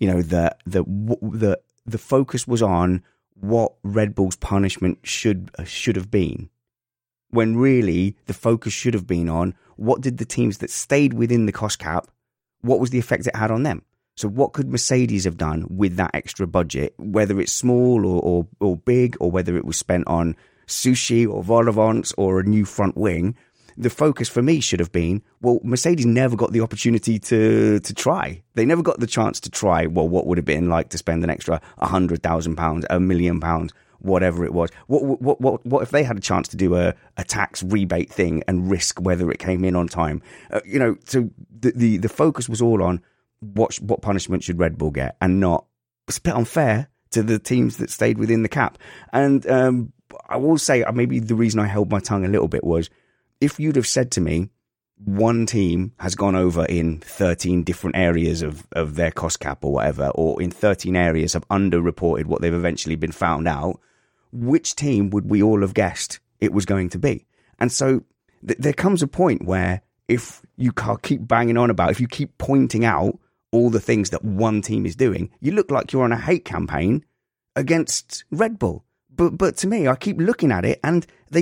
The focus was on what Red Bull's punishment should have been, when really the focus should have been on what did the teams that stayed within the cost cap, what was the effect it had on them. So what could Mercedes have done with that extra budget, whether it's small or big, or whether it was spent on sushi or vol au vents or a new front wing. The focus for me should have been, well, Mercedes never got the opportunity to try. They never got the chance to try, well, what would have been like to spend an extra £100,000, £1 million, whatever it was. What if they had a chance to do a tax rebate thing and risk whether it came in on time? So the focus was all on what punishment should Red Bull get, and not, it's a bit unfair to the teams that stayed within the cap. And I will say, maybe the reason I held my tongue a little bit was, if you'd have said to me, one team has gone over in 13 different areas of their cost cap or whatever, or in 13 areas have underreported what they've eventually been found out, which team would we all have guessed it was going to be? And so there comes a point where if you keep banging on about, if you keep pointing out all the things that one team is doing, you look like you're on a hate campaign against Red Bull. But to me, I keep looking at it, and they've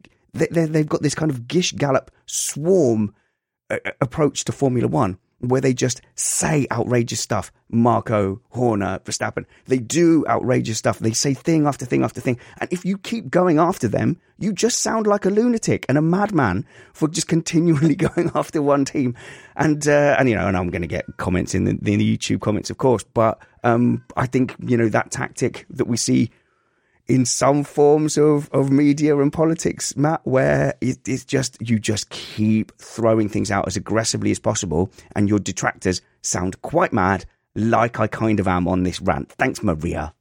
got this kind of Gish Gallop swarm approach to Formula One, where they just say outrageous stuff. Marco, Horner, Verstappen, they do outrageous stuff. They say thing after thing after thing. And if you keep going after them, you just sound like a lunatic and a madman for just continually going after one team. And I'm going to get comments in the YouTube comments, of course. But I think, that tactic that we see in some forms of media and politics, Matt, where it's just, you just keep throwing things out as aggressively as possible, and your detractors sound quite mad, like I kind of am on this rant. Thanks, Maria.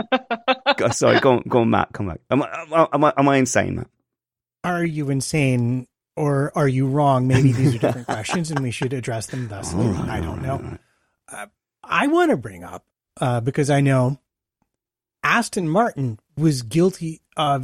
Sorry, go on, Matt, come back. Am I insane, Matt? Are you insane, or are you wrong? Maybe these are different questions, and we should address them thusly. I don't know. I want to bring up, because I know Aston Martin was guilty of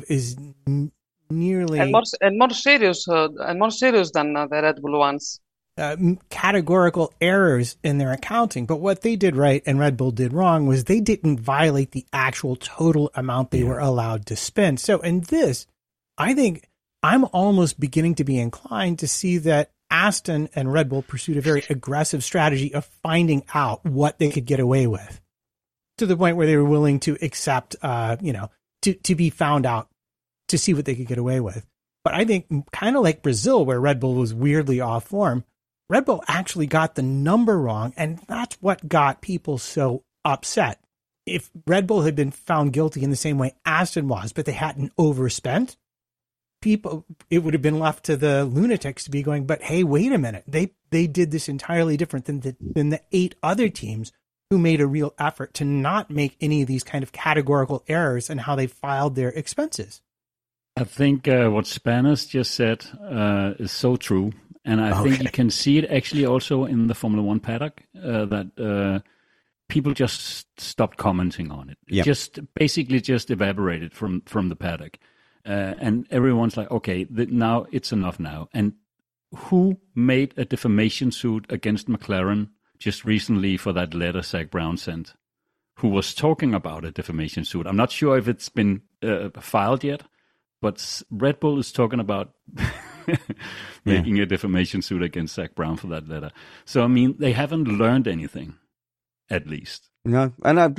nearly and more serious than the Red Bull ones. Categorical errors in their accounting. But what they did right and Red Bull did wrong was they didn't violate the actual total amount they were allowed to spend. So in this, I think I'm almost beginning to be inclined to see that Aston and Red Bull pursued a very aggressive strategy of finding out what they could get away with, to the point where they were willing to accept, to be found out, to see what they could get away with. But I think, kind of like Brazil, where Red Bull was weirdly off form, Red Bull actually got the number wrong, and that's what got people so upset. If Red Bull had been found guilty in the same way Aston was, but they hadn't overspent, it would have been left to the lunatics to be going, but hey, wait a minute, they did this entirely different than the 8 other teams who made a real effort to not make any of these kind of categorical errors in how they filed their expenses. I think what Spanners just said is so true. And I think you can see it actually also in the Formula One paddock, that people just stopped commenting on it. Yep. Just basically just evaporated from the paddock. And everyone's like, okay, now it's enough now. And who made a defamation suit against McLaren just recently for that letter Zak Brown sent, who was talking about a defamation suit? I'm not sure if it's been filed yet, but Red Bull is talking about making a defamation suit against Zak Brown for that letter. So, I mean, they haven't learned anything, at least. No, and I'm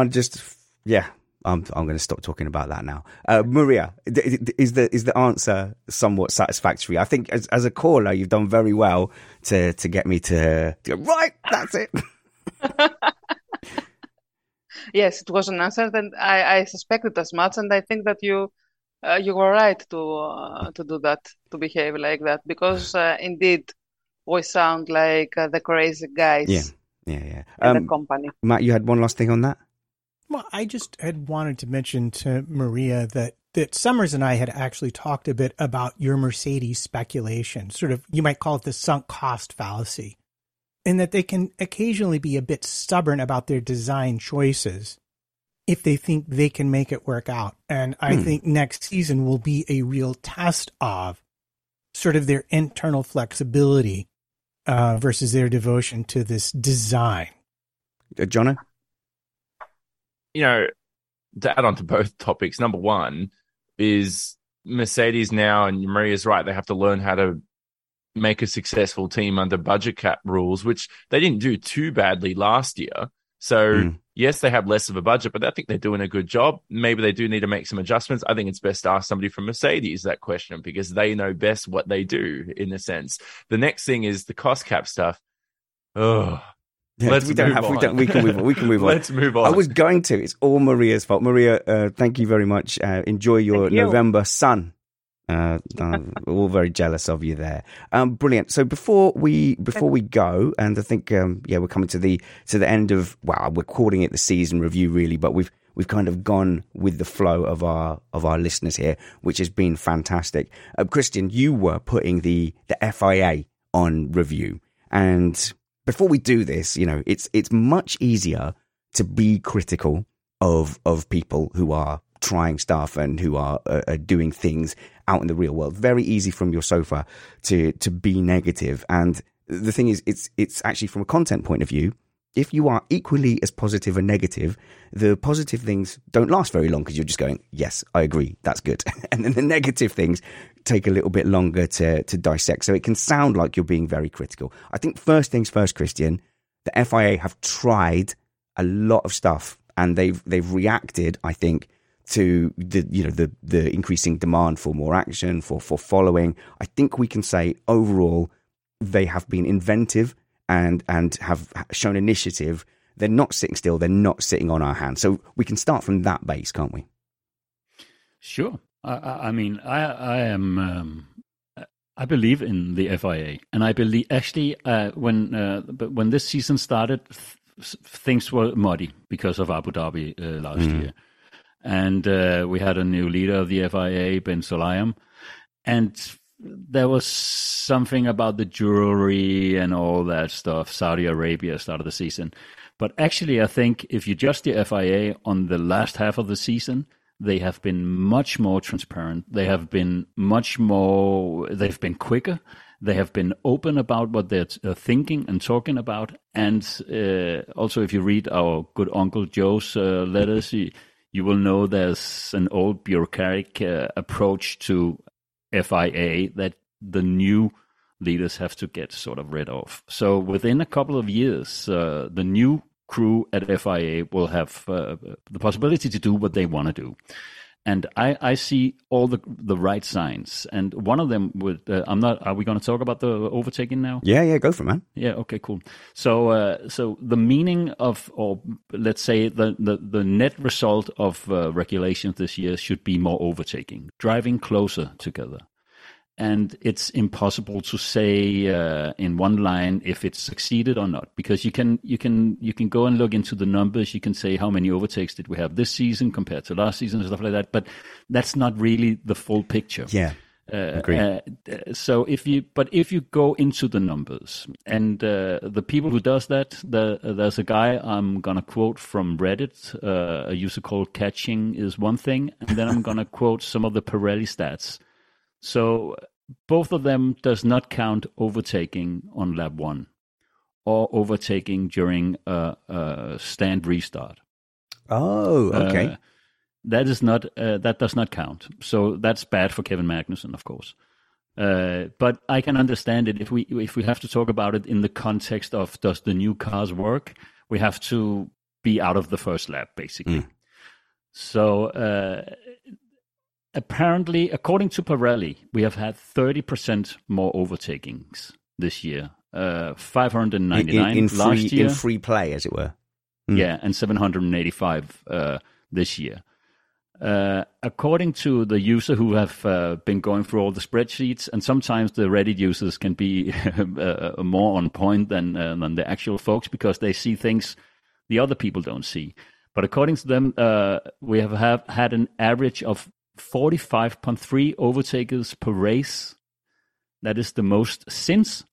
going to stop talking about that now. Maria, is the answer somewhat satisfactory? I think as a caller, you've done very well to get me to go, right, that's it. Yes, it was an answer, and I suspected as much, and I think that you were right to do that, to behave like that, because indeed we sound like the crazy guys in the company. Matt, you had one last thing on that? Well, I just had wanted to mention to Maria that that Summers and I had actually talked a bit about your Mercedes speculation, sort of, you might call it the sunk cost fallacy, and that they can occasionally be a bit stubborn about their design choices if they think they can make it work out. And I think next season will be a real test of sort of their internal flexibility versus their devotion to this design. Jono? To add on to both topics, number one is Mercedes now, and Maria's right, they have to learn how to make a successful team under budget cap rules, which they didn't do too badly last year. So, yes, they have less of a budget, but I think they're doing a good job. Maybe they do need to make some adjustments. I think it's best to ask somebody from Mercedes that question because they know best what they do, in a sense. The next thing is the cost cap stuff. Oh, yeah, we can move on. Let's move on. I was going to. It's all Maria's fault. Maria, thank you very much. Enjoy your November sun. All very jealous of you there. Brilliant. So before we go, and I think we're coming to the end of, well, we're calling it the season review really, but we've kind of gone with the flow of our listeners here, which has been fantastic. Christian, you were putting the FIA on review, and before we do this, it's much easier to be critical of people who are trying stuff and who are doing things out in the real world. Very easy from your sofa to be negative. And the thing is, it's actually from a content point of view, if you are equally as positive and negative, the positive things don't last very long because you're just going, yes, I agree, that's good. And then the negative things take a little bit longer to dissect. So it can sound like you're being very critical. I think first things first, Christian, the FIA have tried a lot of stuff and they've reacted, I think, to the increasing demand for more action, for following. I think we can say overall they have been inventive and have shown initiative. They're not sitting still. They're not sitting on our hands. So we can start from that base, can't we? Sure. I mean, I am. I believe in the FIA, and I believe actually when this season started, things were muddy because of Abu Dhabi last year. And we had a new leader of the FIA, Ben Sulayem, and there was something about the jewelry and all that stuff. Saudi Arabia started the season. But actually, I think if you judge the FIA on the last half of the season, they have been much more transparent. They have been they've been quicker. They have been open about what they're thinking and talking about. And also, if you read our good Uncle Joe's letters, you will know there's an old bureaucratic approach to FIA that the new leaders have to get sort of rid of. So within a couple of years, the new crew at FIA will have the possibility to do what they want to do. And I see all the right signs. And one of them would, are we going to talk about the overtaking now? Yeah, go for it, man. Yeah, okay, cool. So the meaning of, or let's say the net result of regulations this year should be more overtaking, driving closer together. And it's impossible to say in one line if it's succeeded or not, because you can go and look into the numbers. You can say how many overtakes did we have this season compared to last season and stuff like that. But that's not really the full picture. Yeah, agree. So if you go into the numbers and the people who does that, there's a guy I'm gonna quote from Reddit, a user called Catching is one thing, and then I'm gonna quote some of the Pirelli stats. So both of them does not count overtaking on lap 1 or overtaking during a stand restart. Oh, okay. That does not count. So that's bad for Kevin Magnussen, of course. But I can understand it if we have to talk about it in the context of does the new cars work? We have to be out of the first lap, basically. So. Apparently, according to Pirelli, we have had 30% more overtakings this year. 599 last year. In free play, as it were. Yeah, and 785 this year. According to the user who have been going through all the spreadsheets, and sometimes the Reddit users can be more on point than the actual folks because they see things the other people don't see. But according to them, we have had an average of 45.3 overtakers per race. That is the most since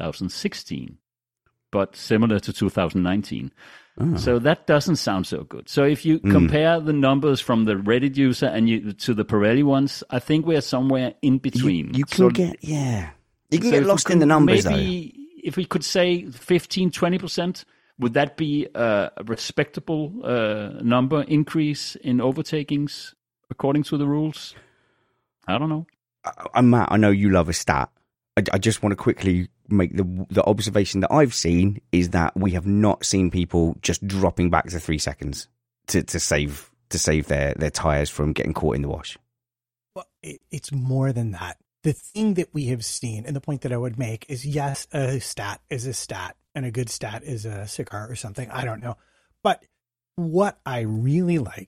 2016, but similar to 2019. Oh. So that doesn't sound so good. So if you compare the numbers from the Reddit user and to the Pirelli ones, I think we're somewhere in between. You can get lost in the numbers, maybe, though. If we could say 15, 20%, would that be a respectable number increase in overtakings according to the rules? I don't know. Matt, I know you love a stat. I just want to quickly make the observation that I've seen is that we have not seen people just dropping back to 3 seconds to save their tyres from getting caught in the wash. Well, it's more than that. The thing that we have seen, and the point that I would make is, yes, a stat is a stat, and a good stat is a cigar or something. I don't know. But what I really like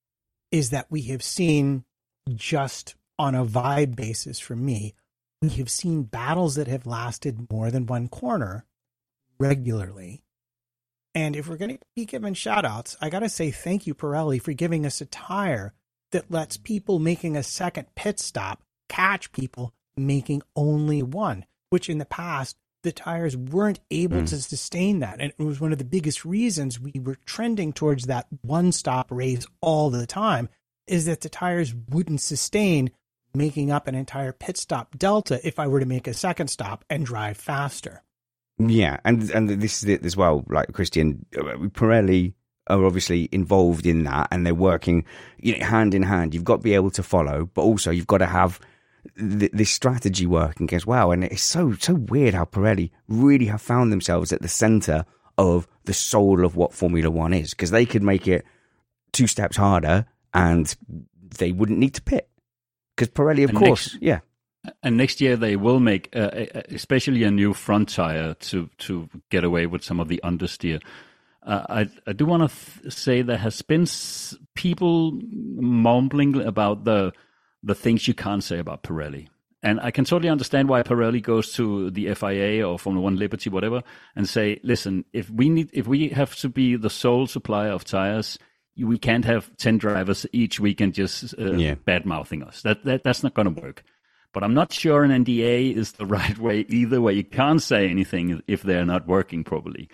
is that we have seen, just on a vibe basis for me, we have seen battles that have lasted more than one corner regularly. And if we're going to be giving shout outs, I got to say thank you, Pirelli, for giving us a tire that lets people making a second pit stop catch people making only one, which in the past, the tires weren't able to sustain that. And it was one of the biggest reasons we were trending towards that one-stop race all the time, is that the tires wouldn't sustain making up an entire pit stop delta if I were to make a second stop and drive faster. Yeah, and this is it as well, like Christian, Pirelli are obviously involved in that, and they're working hand in hand. You've got to be able to follow, but also you've got to have this strategy working as well. And it's so weird how Pirelli really have found themselves at the centre of the soul of what Formula One is, because they could make it 2 steps harder and they wouldn't need to pit. Because Pirelli, of course, yeah. And next year they will make especially a new front tire to get away with some of the understeer. I do want to say there has been people mumbling about the things you can't say about Pirelli. And I can totally understand why Pirelli goes to the FIA or Formula One Liberty, whatever, and say, listen, if we have to be the sole supplier of tires, we can't have 10 drivers each weekend just bad-mouthing us. That's not going to work. But I'm not sure an NDA is the right way either, where you can't say anything if they're not working properly.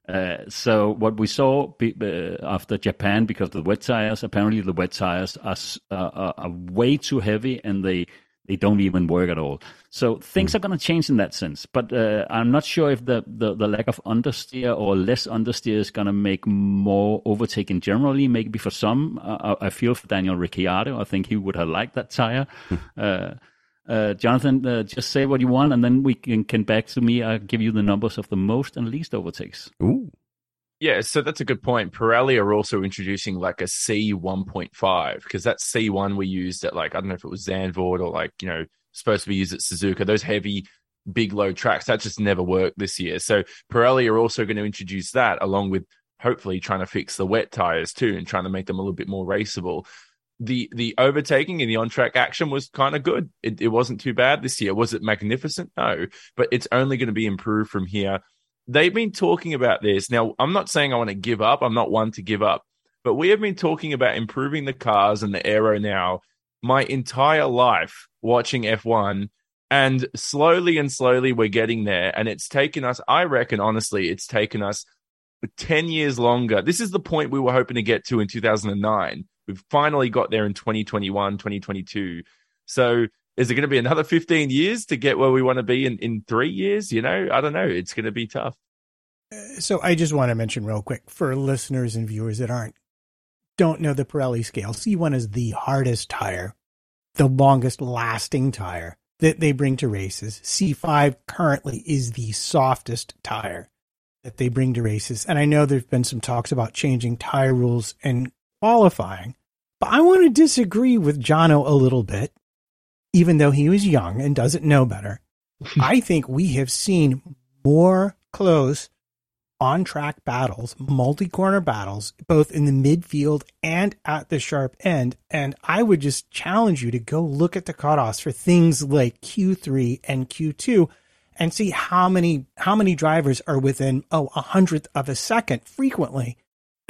So what we saw after Japan, because of the wet tires, apparently the wet tires are way too heavy and they don't even work at all. So things are going to change in that sense. But I'm not sure if the lack of understeer or less understeer is going to make more overtaking generally. Maybe for some, I feel for Daniel Ricciardo. I think he would have liked that tire. Jonathan, just say what you want, and then we can back to me. I'll give you the numbers of the most and least overtakes. Ooh. Yeah, so that's a good point. Pirelli are also introducing like a C1.5, because that C1 we used at, like, I don't know if it was Zandvoort or, like, supposed to be used at Suzuka. Those heavy, big load tracks, that just never worked this year. So Pirelli are also going to introduce that, along with hopefully trying to fix the wet tires too and trying to make them a little bit more raceable. The overtaking and the on-track action was kind of good. It wasn't too bad this year. Was it magnificent? No, but it's only going to be improved from here. They've been talking about this. Now, I'm not saying I want to give up. I'm not one to give up. But we have been talking about improving the cars and the aero now my entire life watching F1. And slowly we're getting there. And it's taken us, I reckon, honestly, it's taken us 10 years longer. This is the point we were hoping to get to in 2009. We've finally got there in 2021, 2022. So is it going to be another 15 years to get where we want to be in 3 years? I don't know. It's going to be tough. So I just want to mention real quick for listeners and viewers that don't know the Pirelli scale. C1 is the hardest tire, the longest lasting tire that they bring to races. C5 currently is the softest tire that they bring to races. And I know there's been some talks about changing tire rules and qualifying, but I want to disagree with Jono a little bit, even though he was young and doesn't know better. I think we have seen more close on-track battles, multi-corner battles, both in the midfield and at the sharp end. And I would just challenge you to go look at the cutoffs for things like Q3 and Q2 and see how many drivers are within, 100th of a second frequently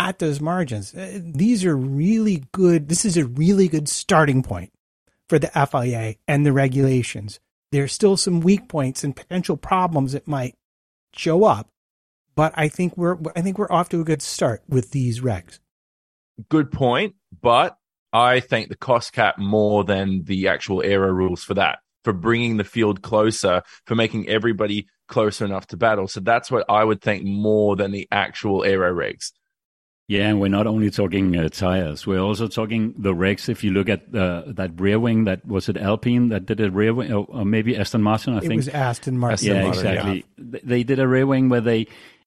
at those margins. These are really good. This is a really good starting point for the FIA and the regulations. There's still some weak points and potential problems that might show up, but I think we're off to a good start with these regs. Good point, but I thank the cost cap more than the actual aero rules for that, for bringing the field closer, for making everybody closer enough to battle. So that's what I would think more than the actual aero regs. Yeah, and we're not only talking tires. We're also talking the regs. If you look at that rear wing, that was it Alpine that did a rear wing, or maybe Aston Martin, I think. It was Aston Martin. Yeah, exactly. Yeah. They did a rear wing where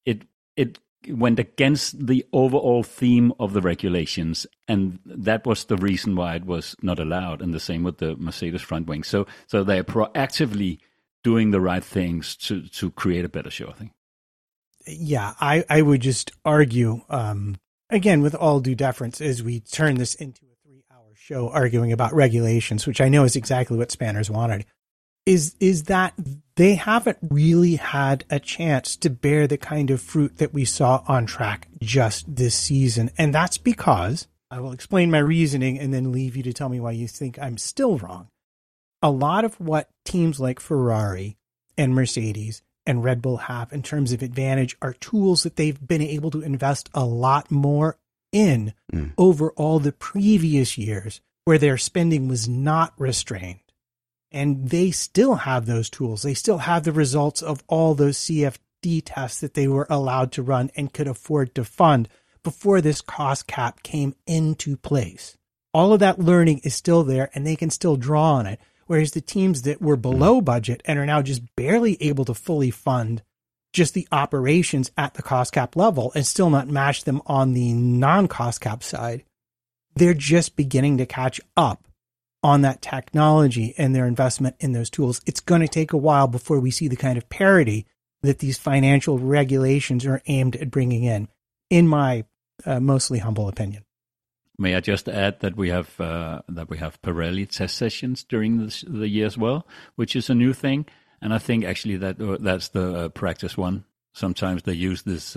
it went against the overall theme of the regulations, and that was the reason why it was not allowed. And the same with the Mercedes front wing. So they're proactively doing the right things to create a better show, I think. Yeah, I would just argue, again, with all due deference, as we turn this into a 3-hour show arguing about regulations, which I know is exactly what Spanners wanted, is that they haven't really had a chance to bear the kind of fruit that we saw on track just this season. And that's because, I will explain my reasoning and then leave you to tell me why you think I'm still wrong. A lot of what teams like Ferrari and Mercedes and Red Bull have in terms of advantage are tools that they've been able to invest a lot more in over all the previous years where their spending was not restrained. And they still have those tools. They still have the results of all those CFD tests that they were allowed to run and could afford to fund before this cost cap came into place. All of that learning is still there and they can still draw on it. Whereas the teams that were below budget and are now just barely able to fully fund just the operations at the cost cap level and still not match them on the non-cost cap side, they're just beginning to catch up on that technology and their investment in those tools. It's going to take a while before we see the kind of parity that these financial regulations are aimed at bringing in my mostly humble opinion. May I just add that we have Pirelli test sessions during the year as well, which is a new thing, and I think actually that's the practice one. Sometimes they use this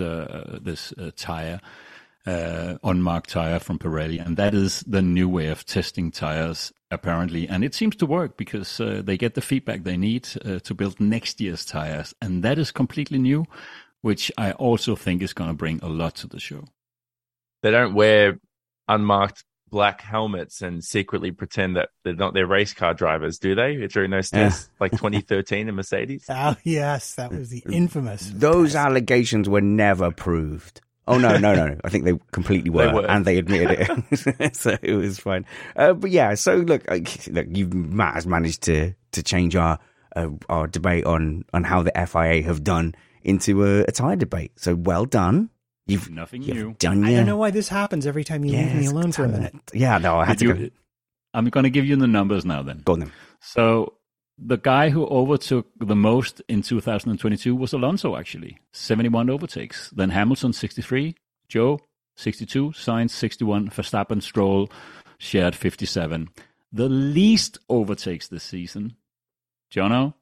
tire, unmarked tire from Pirelli, and that is the new way of testing tires apparently, and it seems to work because they get the feedback they need to build next year's tires, and that is completely new, which I also think is going to bring a lot to the show. They don't wear unmarked black helmets and secretly pretend that they're not their race car drivers, do they? During those tests, like 2013 in Mercedes? Oh, yes, that was the infamous. Those allegations were never proved. Oh, no. I think they completely were, and they admitted it. So it was fine. But yeah, so look, Matt has managed to change our debate on how the FIA have done into a tyre debate. So well done. Nothing new. I don't know why this happens every time you leave me alone for a minute. Yeah, no, I had to go. I'm going to give you the numbers now then. Go on then. So the guy who overtook the most in 2022 was Alonso, actually. 71 overtakes. Then Hamilton, 63. Joe, 62. Sainz, 61. Verstappen, Stroll shared 57. The least overtakes this season, Jono?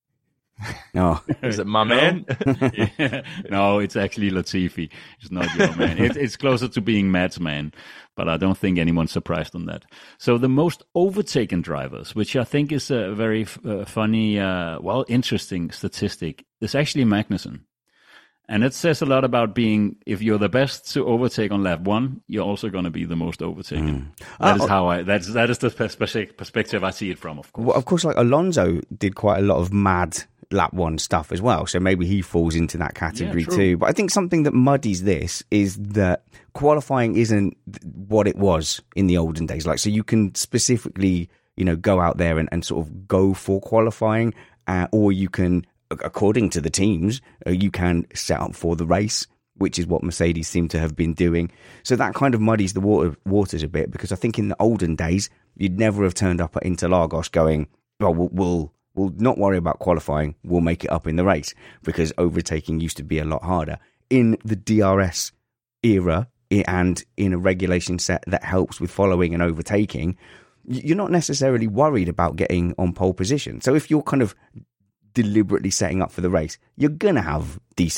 No. Is it my man? Yeah. No, it's actually Latifi. It's not your man. It's closer to being Matt's man, but I don't think anyone's surprised on that. So the most overtaken drivers, which I think is a very funny, interesting statistic, is actually Magnussen. And it says a lot about being, if you're the best to overtake on lap one, you're also going to be the most overtaken. That is the perspective I see it from, of course. Well, of course, like Alonso did quite a lot of mad lap one stuff as well, so maybe he falls into that category too. But I think something that muddies this is that qualifying isn't what it was in the olden days. Like, so you can specifically, go out there and sort of go for qualifying, or you can, according to the teams, you can set up for the race, which is what Mercedes seem to have been doing. So that kind of muddies the waters a bit, because I think in the olden days, you'd never have turned up at Interlagos going, well, we'll not worry about qualifying, we'll make it up in the race, because overtaking used to be a lot harder. In the DRS era, and in a regulation set that helps with following and overtaking, you're not necessarily worried about getting on pole position. So if you're kind of deliberately setting up for the race, you're going to have decent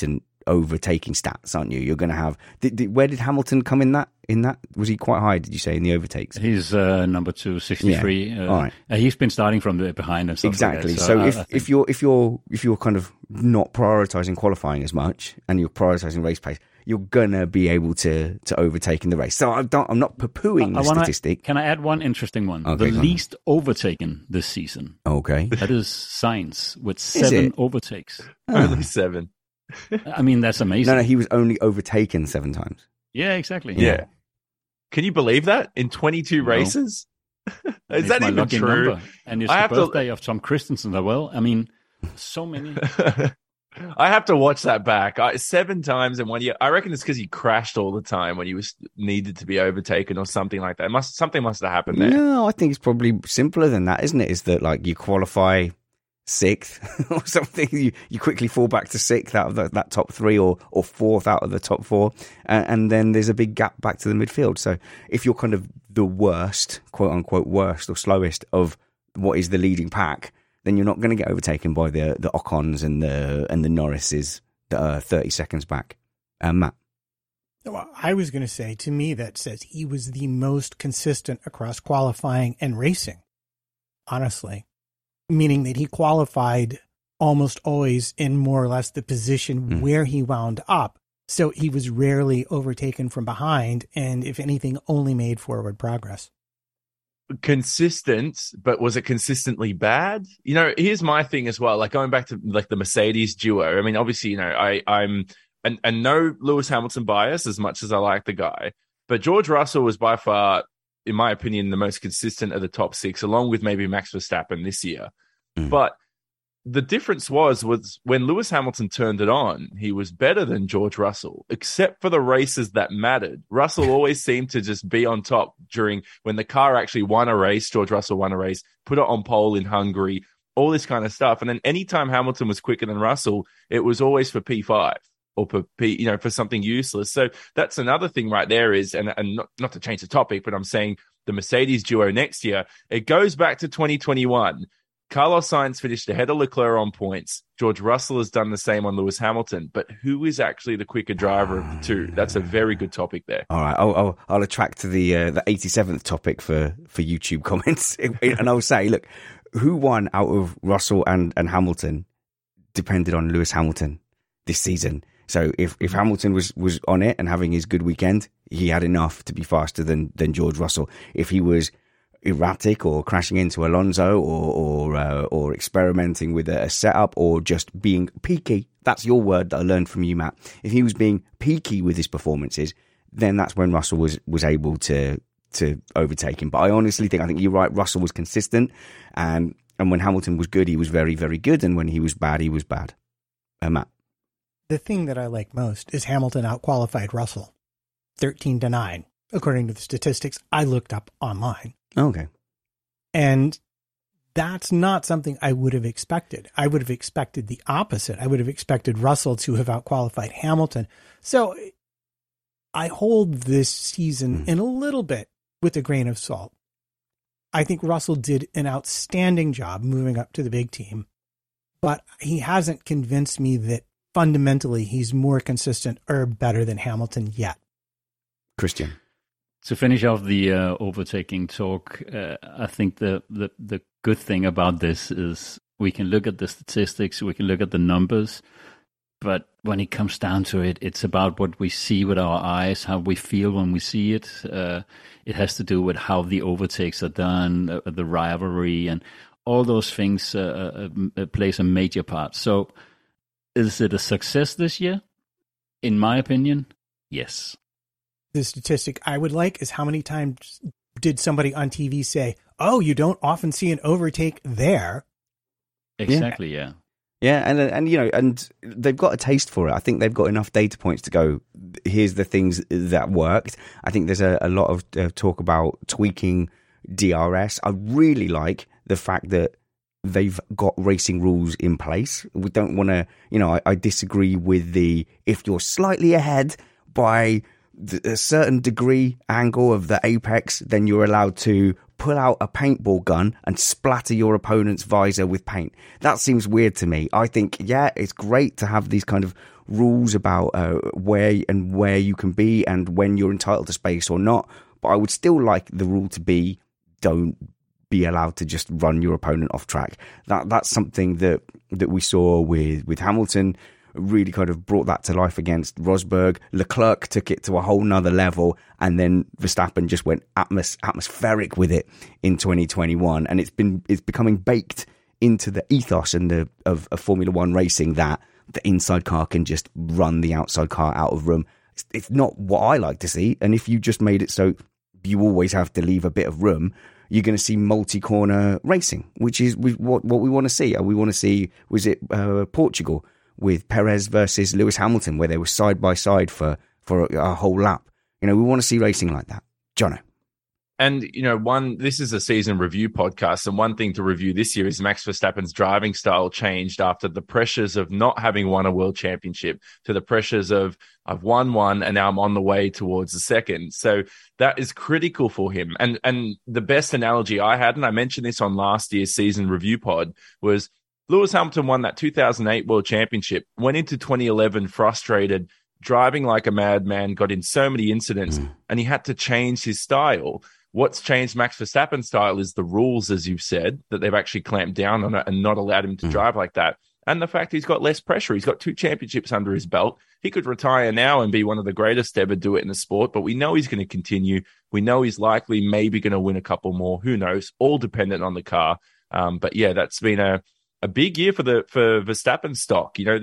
overtaking stats, aren't you? You're going to have. Where did Hamilton come in that? Was he quite high? Did you say in the overtakes? He's number 263. Yeah. All right. He's been starting from the behind and stuff. Exactly. Like that. So if you're kind of not prioritizing qualifying as much and you're prioritizing race pace, you're gonna be able to overtake in the race. So I'm not poo-pooing the statistic. Can I add one interesting one? Okay, the least overtaken this season. Okay. That is Sainz with 7 overtakes. Only 7. I mean, that's amazing. No, he was only overtaken 7 times. Yeah, exactly. Yeah. Can you believe that in 22 races? Is that even true? Number. And it's the birthday of Tom Christensen as well. I mean, so many. I have to watch that back. 7 times in 1 year. I reckon it's because he crashed all the time when he was needed to be overtaken or something like that. Something must have happened there. No, I think it's probably simpler than that, isn't it? Is that like you qualify 6th or something, you quickly fall back to 6th out of that top 3 or 4th out of the top 4, and then there's a big gap back to the midfield. So if you're kind of the worst, quote unquote worst or slowest of what is the leading pack, then you're not going to get overtaken by the Ocons and the Norrises that are 30 seconds back. Matt? Well, I was going to say, to me, that says he was the most consistent across qualifying and racing, honestly. Meaning that he qualified almost always in more or less the position where he wound up. So he was rarely overtaken from behind, and if anything, only made forward progress. Consistent, but was it consistently bad? You know, here's my thing as well. Like going back to like the Mercedes duo. I mean, obviously, you know, I'm no Lewis Hamilton bias as much as I like the guy, but George Russell was by far, in my opinion, the most consistent of the top 6, along with maybe Max Verstappen this year. But the difference was when Lewis Hamilton turned it on, he was better than George Russell, except for the races that mattered. Russell always seemed to just be on top when the car actually won a race. George Russell won a race, put it on pole in Hungary, all this kind of stuff. And then anytime Hamilton was quicker than Russell, it was always for P5 or for something useless. So that's another thing right there is, and not to change the topic, but I'm saying the Mercedes duo next year, it goes back to 2021. Carlos Sainz finished ahead of Leclerc on points. George Russell has done the same on Lewis Hamilton. But who is actually the quicker driver of the two? That's a very good topic there. All right, I'll attract to the 87th topic for YouTube comments, and I'll say, look, who won out of Russell and Hamilton depended on Lewis Hamilton this season. So if Hamilton was on it and having his good weekend, he had enough to be faster than George Russell. If he was erratic or crashing into Alonso or experimenting with a setup or just being peaky, that's your word that I learned from you, Matt. If he was being peaky with his performances, then that's when Russell was able to overtake him. But I honestly think you're right. Russell was consistent, and when Hamilton was good, he was very, very good, and when he was bad, he was bad. Matt? The thing that I like most is Hamilton outqualified Russell 13-9, according to the statistics I looked up online. Okay. And that's not something I would have expected. I would have expected the opposite. I would have expected Russell to have outqualified Hamilton. So I hold this season in a little bit with a grain of salt. I think Russell did an outstanding job moving up to the big team, but he hasn't convinced me that fundamentally he's more consistent or better than Hamilton yet. Christian? To finish off the overtaking talk, I think the good thing about this is we can look at the statistics, we can look at the numbers, but when it comes down to it, it's about what we see with our eyes, how we feel when we see it. It has to do with how the overtakes are done, the rivalry, and all those things plays a major part. So is it a success this year? In my opinion, yes. The statistic I would like is how many times did somebody on TV say, "Oh, you don't often see an overtake there." Exactly. Yeah. Yeah, and you know, and they've got a taste for it. I think they've got enough data points to go, here's the things that worked. I think there's a lot of talk about tweaking DRS. I really like the fact that they've got racing rules in place. We don't want to, you know, I disagree with if you're slightly ahead by a certain degree angle of the apex, then you're allowed to pull out a paintball gun and splatter your opponent's visor with paint. That seems weird to me. I think, yeah, it's great to have these kind of rules about where you can be and when you're entitled to space or not. But I would still like the rule to be, don't be allowed to just run your opponent off track. That's something that we saw with Hamilton. Really kind of brought that to life against Rosberg. Leclerc took it to a whole nother level, and then Verstappen just went atmospheric with it in 2021. And it's becoming baked into the ethos and of Formula One racing that the inside car can just run the outside car out of room. It's not what I like to see. And if you just made it so you always have to leave a bit of room, you're going to see multi-corner racing, which is what we want to see. We want to see, was it Portugal with Perez versus Lewis Hamilton, where they were side by side for a whole lap? We want to see racing like that. Jono. And, this is a season review podcast, and one thing to review this year is Max Verstappen's driving style changed after the pressures of not having won a world championship to the pressures of, I've won one and now I'm on the way towards the second. So that is critical for him. And the best analogy I had, and I mentioned this on last year's season review pod, was Lewis Hamilton won that 2008 world championship, went into 2011 frustrated, driving like a madman, got in so many incidents, and he had to change his style. What's changed Max Verstappen's style is the rules, as you've said, that they've actually clamped down on it and not allowed him to drive like that. And the fact he's got less pressure. He's got 2 championships under his belt. He could retire now and be one of the greatest to ever do it in the sport, but we know he's going to continue. We know he's likely maybe going to win a couple more. Who knows? All dependent on the car. But yeah, that's been a big year for Verstappen stock. Do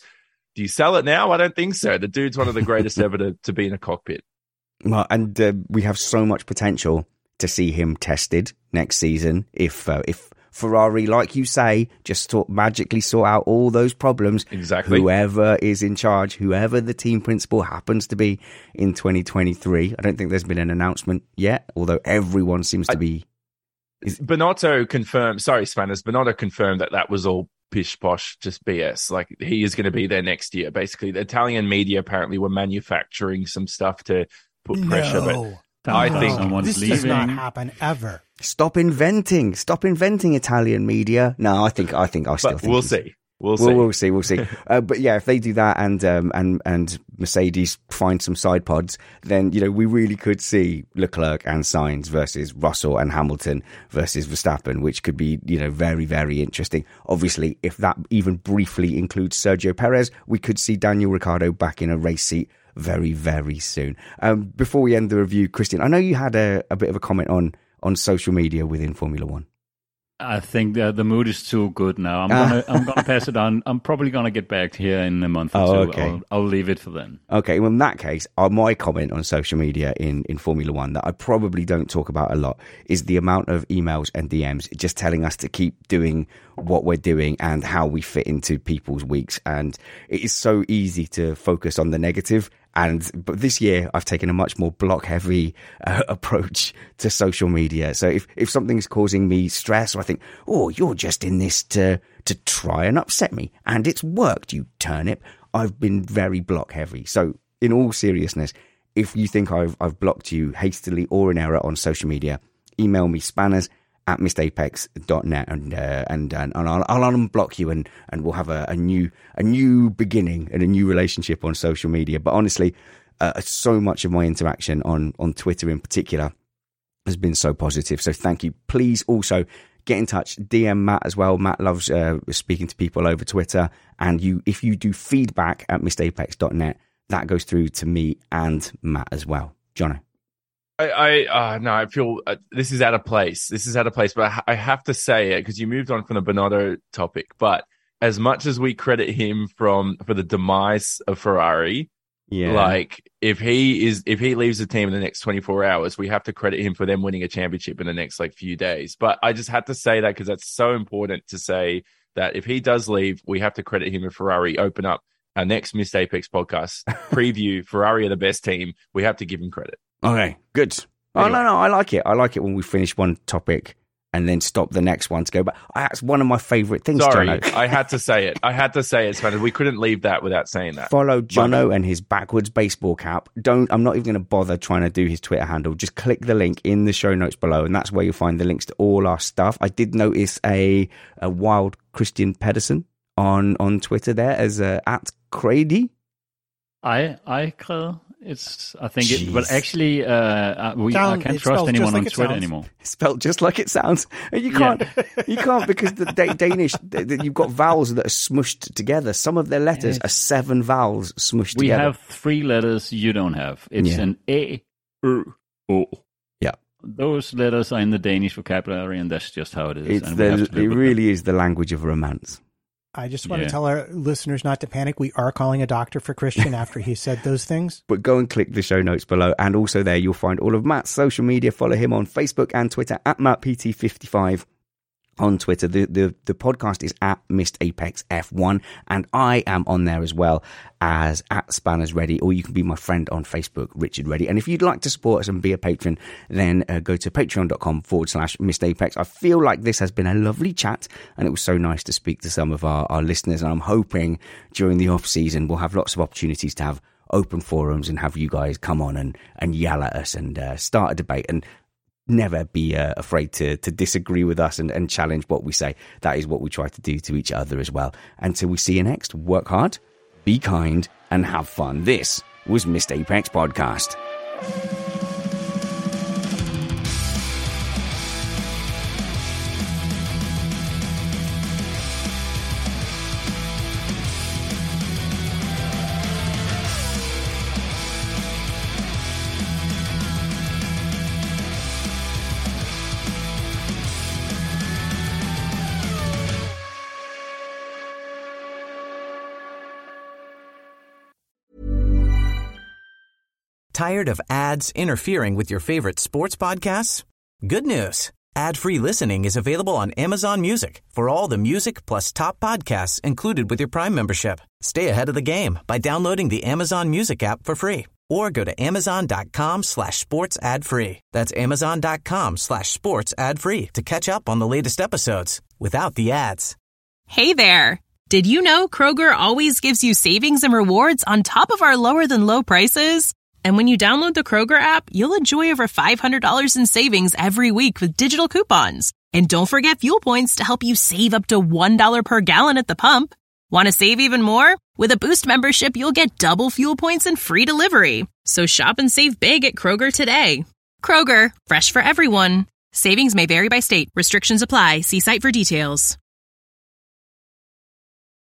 you sell it now? I don't think so. The dude's one of the greatest ever to be in a cockpit. Well, and we have so much potential to see him tested next season if Ferrari, like you say, just magically sort out all those problems. Exactly. Whoever is in charge, whoever the team principal happens to be in 2023. I don't think there's been an announcement yet, although everyone seems to be. Binotto confirmed. Sorry, Spanners. Binotto confirmed that was all pish posh, just BS. Like, he is going to be there next year. Basically, the Italian media apparently were manufacturing some stuff to put pressure. But I think this does not happen ever. Stop inventing Italian media. No, I still think we'll see. We'll see. But yeah, if they do that and Mercedes find some side pods, then we really could see Leclerc and Sainz versus Russell and Hamilton versus Verstappen, which could be very, very interesting. Obviously, if that even briefly includes Sergio Perez, we could see Daniel Ricciardo back in a race seat very, very soon. Before we end the review, Christian, I know you had a bit of a comment on social media within Formula One. I think the mood is too good now. I'm gonna pass it on. I'm probably gonna get back here in a month or two. Okay. I'll leave it for then. Okay, well in that case, my comment on social media in Formula One that I probably don't talk about a lot is the amount of emails and DMs just telling us to keep doing what we're doing and how we fit into people's weeks. And it is so easy to focus on the negative. But this year I've taken a much more block heavy approach to social media. So if something's causing me stress, or I think, oh, you're just in this to try and upset me, and it's worked, you turnip, I've been very block heavy. So in all seriousness, if you think I've blocked you hastily or in error on social media, email me spanners@missedapex.net and I'll unblock you and we'll have a new beginning and a new relationship on social media. But honestly, so much of my interaction on Twitter in particular has been so positive. So thank you. Please also get in touch. DM Matt as well. Matt loves speaking to people over Twitter. And if you do feedback at missedapex.net, that goes through to me and Matt as well. Jono. I feel this is out of place. But I have to say it because you moved on from the Binotto topic. But as much as we credit him for the demise of Ferrari, like if he leaves the team in the next 24 hours, we have to credit him for them winning a championship in the next few days. But I just had to say that because that's so important to say that if he does leave, we have to credit him and Ferrari open up our next Missed Apex podcast preview. Ferrari are the best team. We have to give him credit. Okay, good. Anyway. Oh, no, I like it. I like it when we finish one topic and then stop the next one to go back. That's one of my favourite things, Sorry, Jono. I had to say it. Spanish. We couldn't leave that without saying that. Follow Jono and his backwards baseball cap. I'm not even going to bother trying to do his Twitter handle. Just click the link in the show notes below, and that's where you'll find the links to all our stuff. I did notice a wild Christian Pedersen on Twitter there as at Crady. Crede. I think it, but actually, I can't trust anyone on Twitter anymore. It's spelled just like it sounds. And you can't because the Danish, you've got vowels that are smushed together. Some of their letters are 7 vowels smushed together. We have 3 letters you don't have. It's an A, O. Yeah. Those letters are in the Danish vocabulary, and that's just how it is. It really is the language of romance. I just want to tell our listeners not to panic. We are calling a doctor for Christian after he said those things. But go and click the show notes below. And also there, you'll find all of Matt's social media. Follow him on Facebook and Twitter at MattPT55 on Twitter. The podcast is at Missed Apex F1. And I am on there as well as at Spanners Ready. Or you can be my friend on Facebook, Richard Reddy. And if you'd like to support us and be a patron, then go to patreon.com/Missed Apex. I feel like this has been a lovely chat. And it was so nice to speak to some of our listeners. And I'm hoping during the off season, we'll have lots of opportunities to have open forums and have you guys come on and yell at us and start a debate and never be afraid to disagree with us and challenge what we say. That is what we try to do to each other as well. Until we see you next, work hard, be kind, and have fun. This was Missed Apex Podcast. Tired of ads interfering with your favorite sports podcasts? Good news. Ad-free listening is available on Amazon Music for all the music plus top podcasts included with your Prime membership. Stay ahead of the game by downloading the Amazon Music app for free or go to amazon.com/sports ad free. That's amazon.com/sports ad free to catch up on the latest episodes without the ads. Hey there. Did you know Kroger always gives you savings and rewards on top of our lower than low prices? And when you download the Kroger app, you'll enjoy over $500 in savings every week with digital coupons. And don't forget fuel points to help you save up to $1 per gallon at the pump. Want to save even more? With a Boost membership, you'll get double fuel points and free delivery. So shop and save big at Kroger today. Kroger, fresh for everyone. Savings may vary by state. Restrictions apply. See site for details.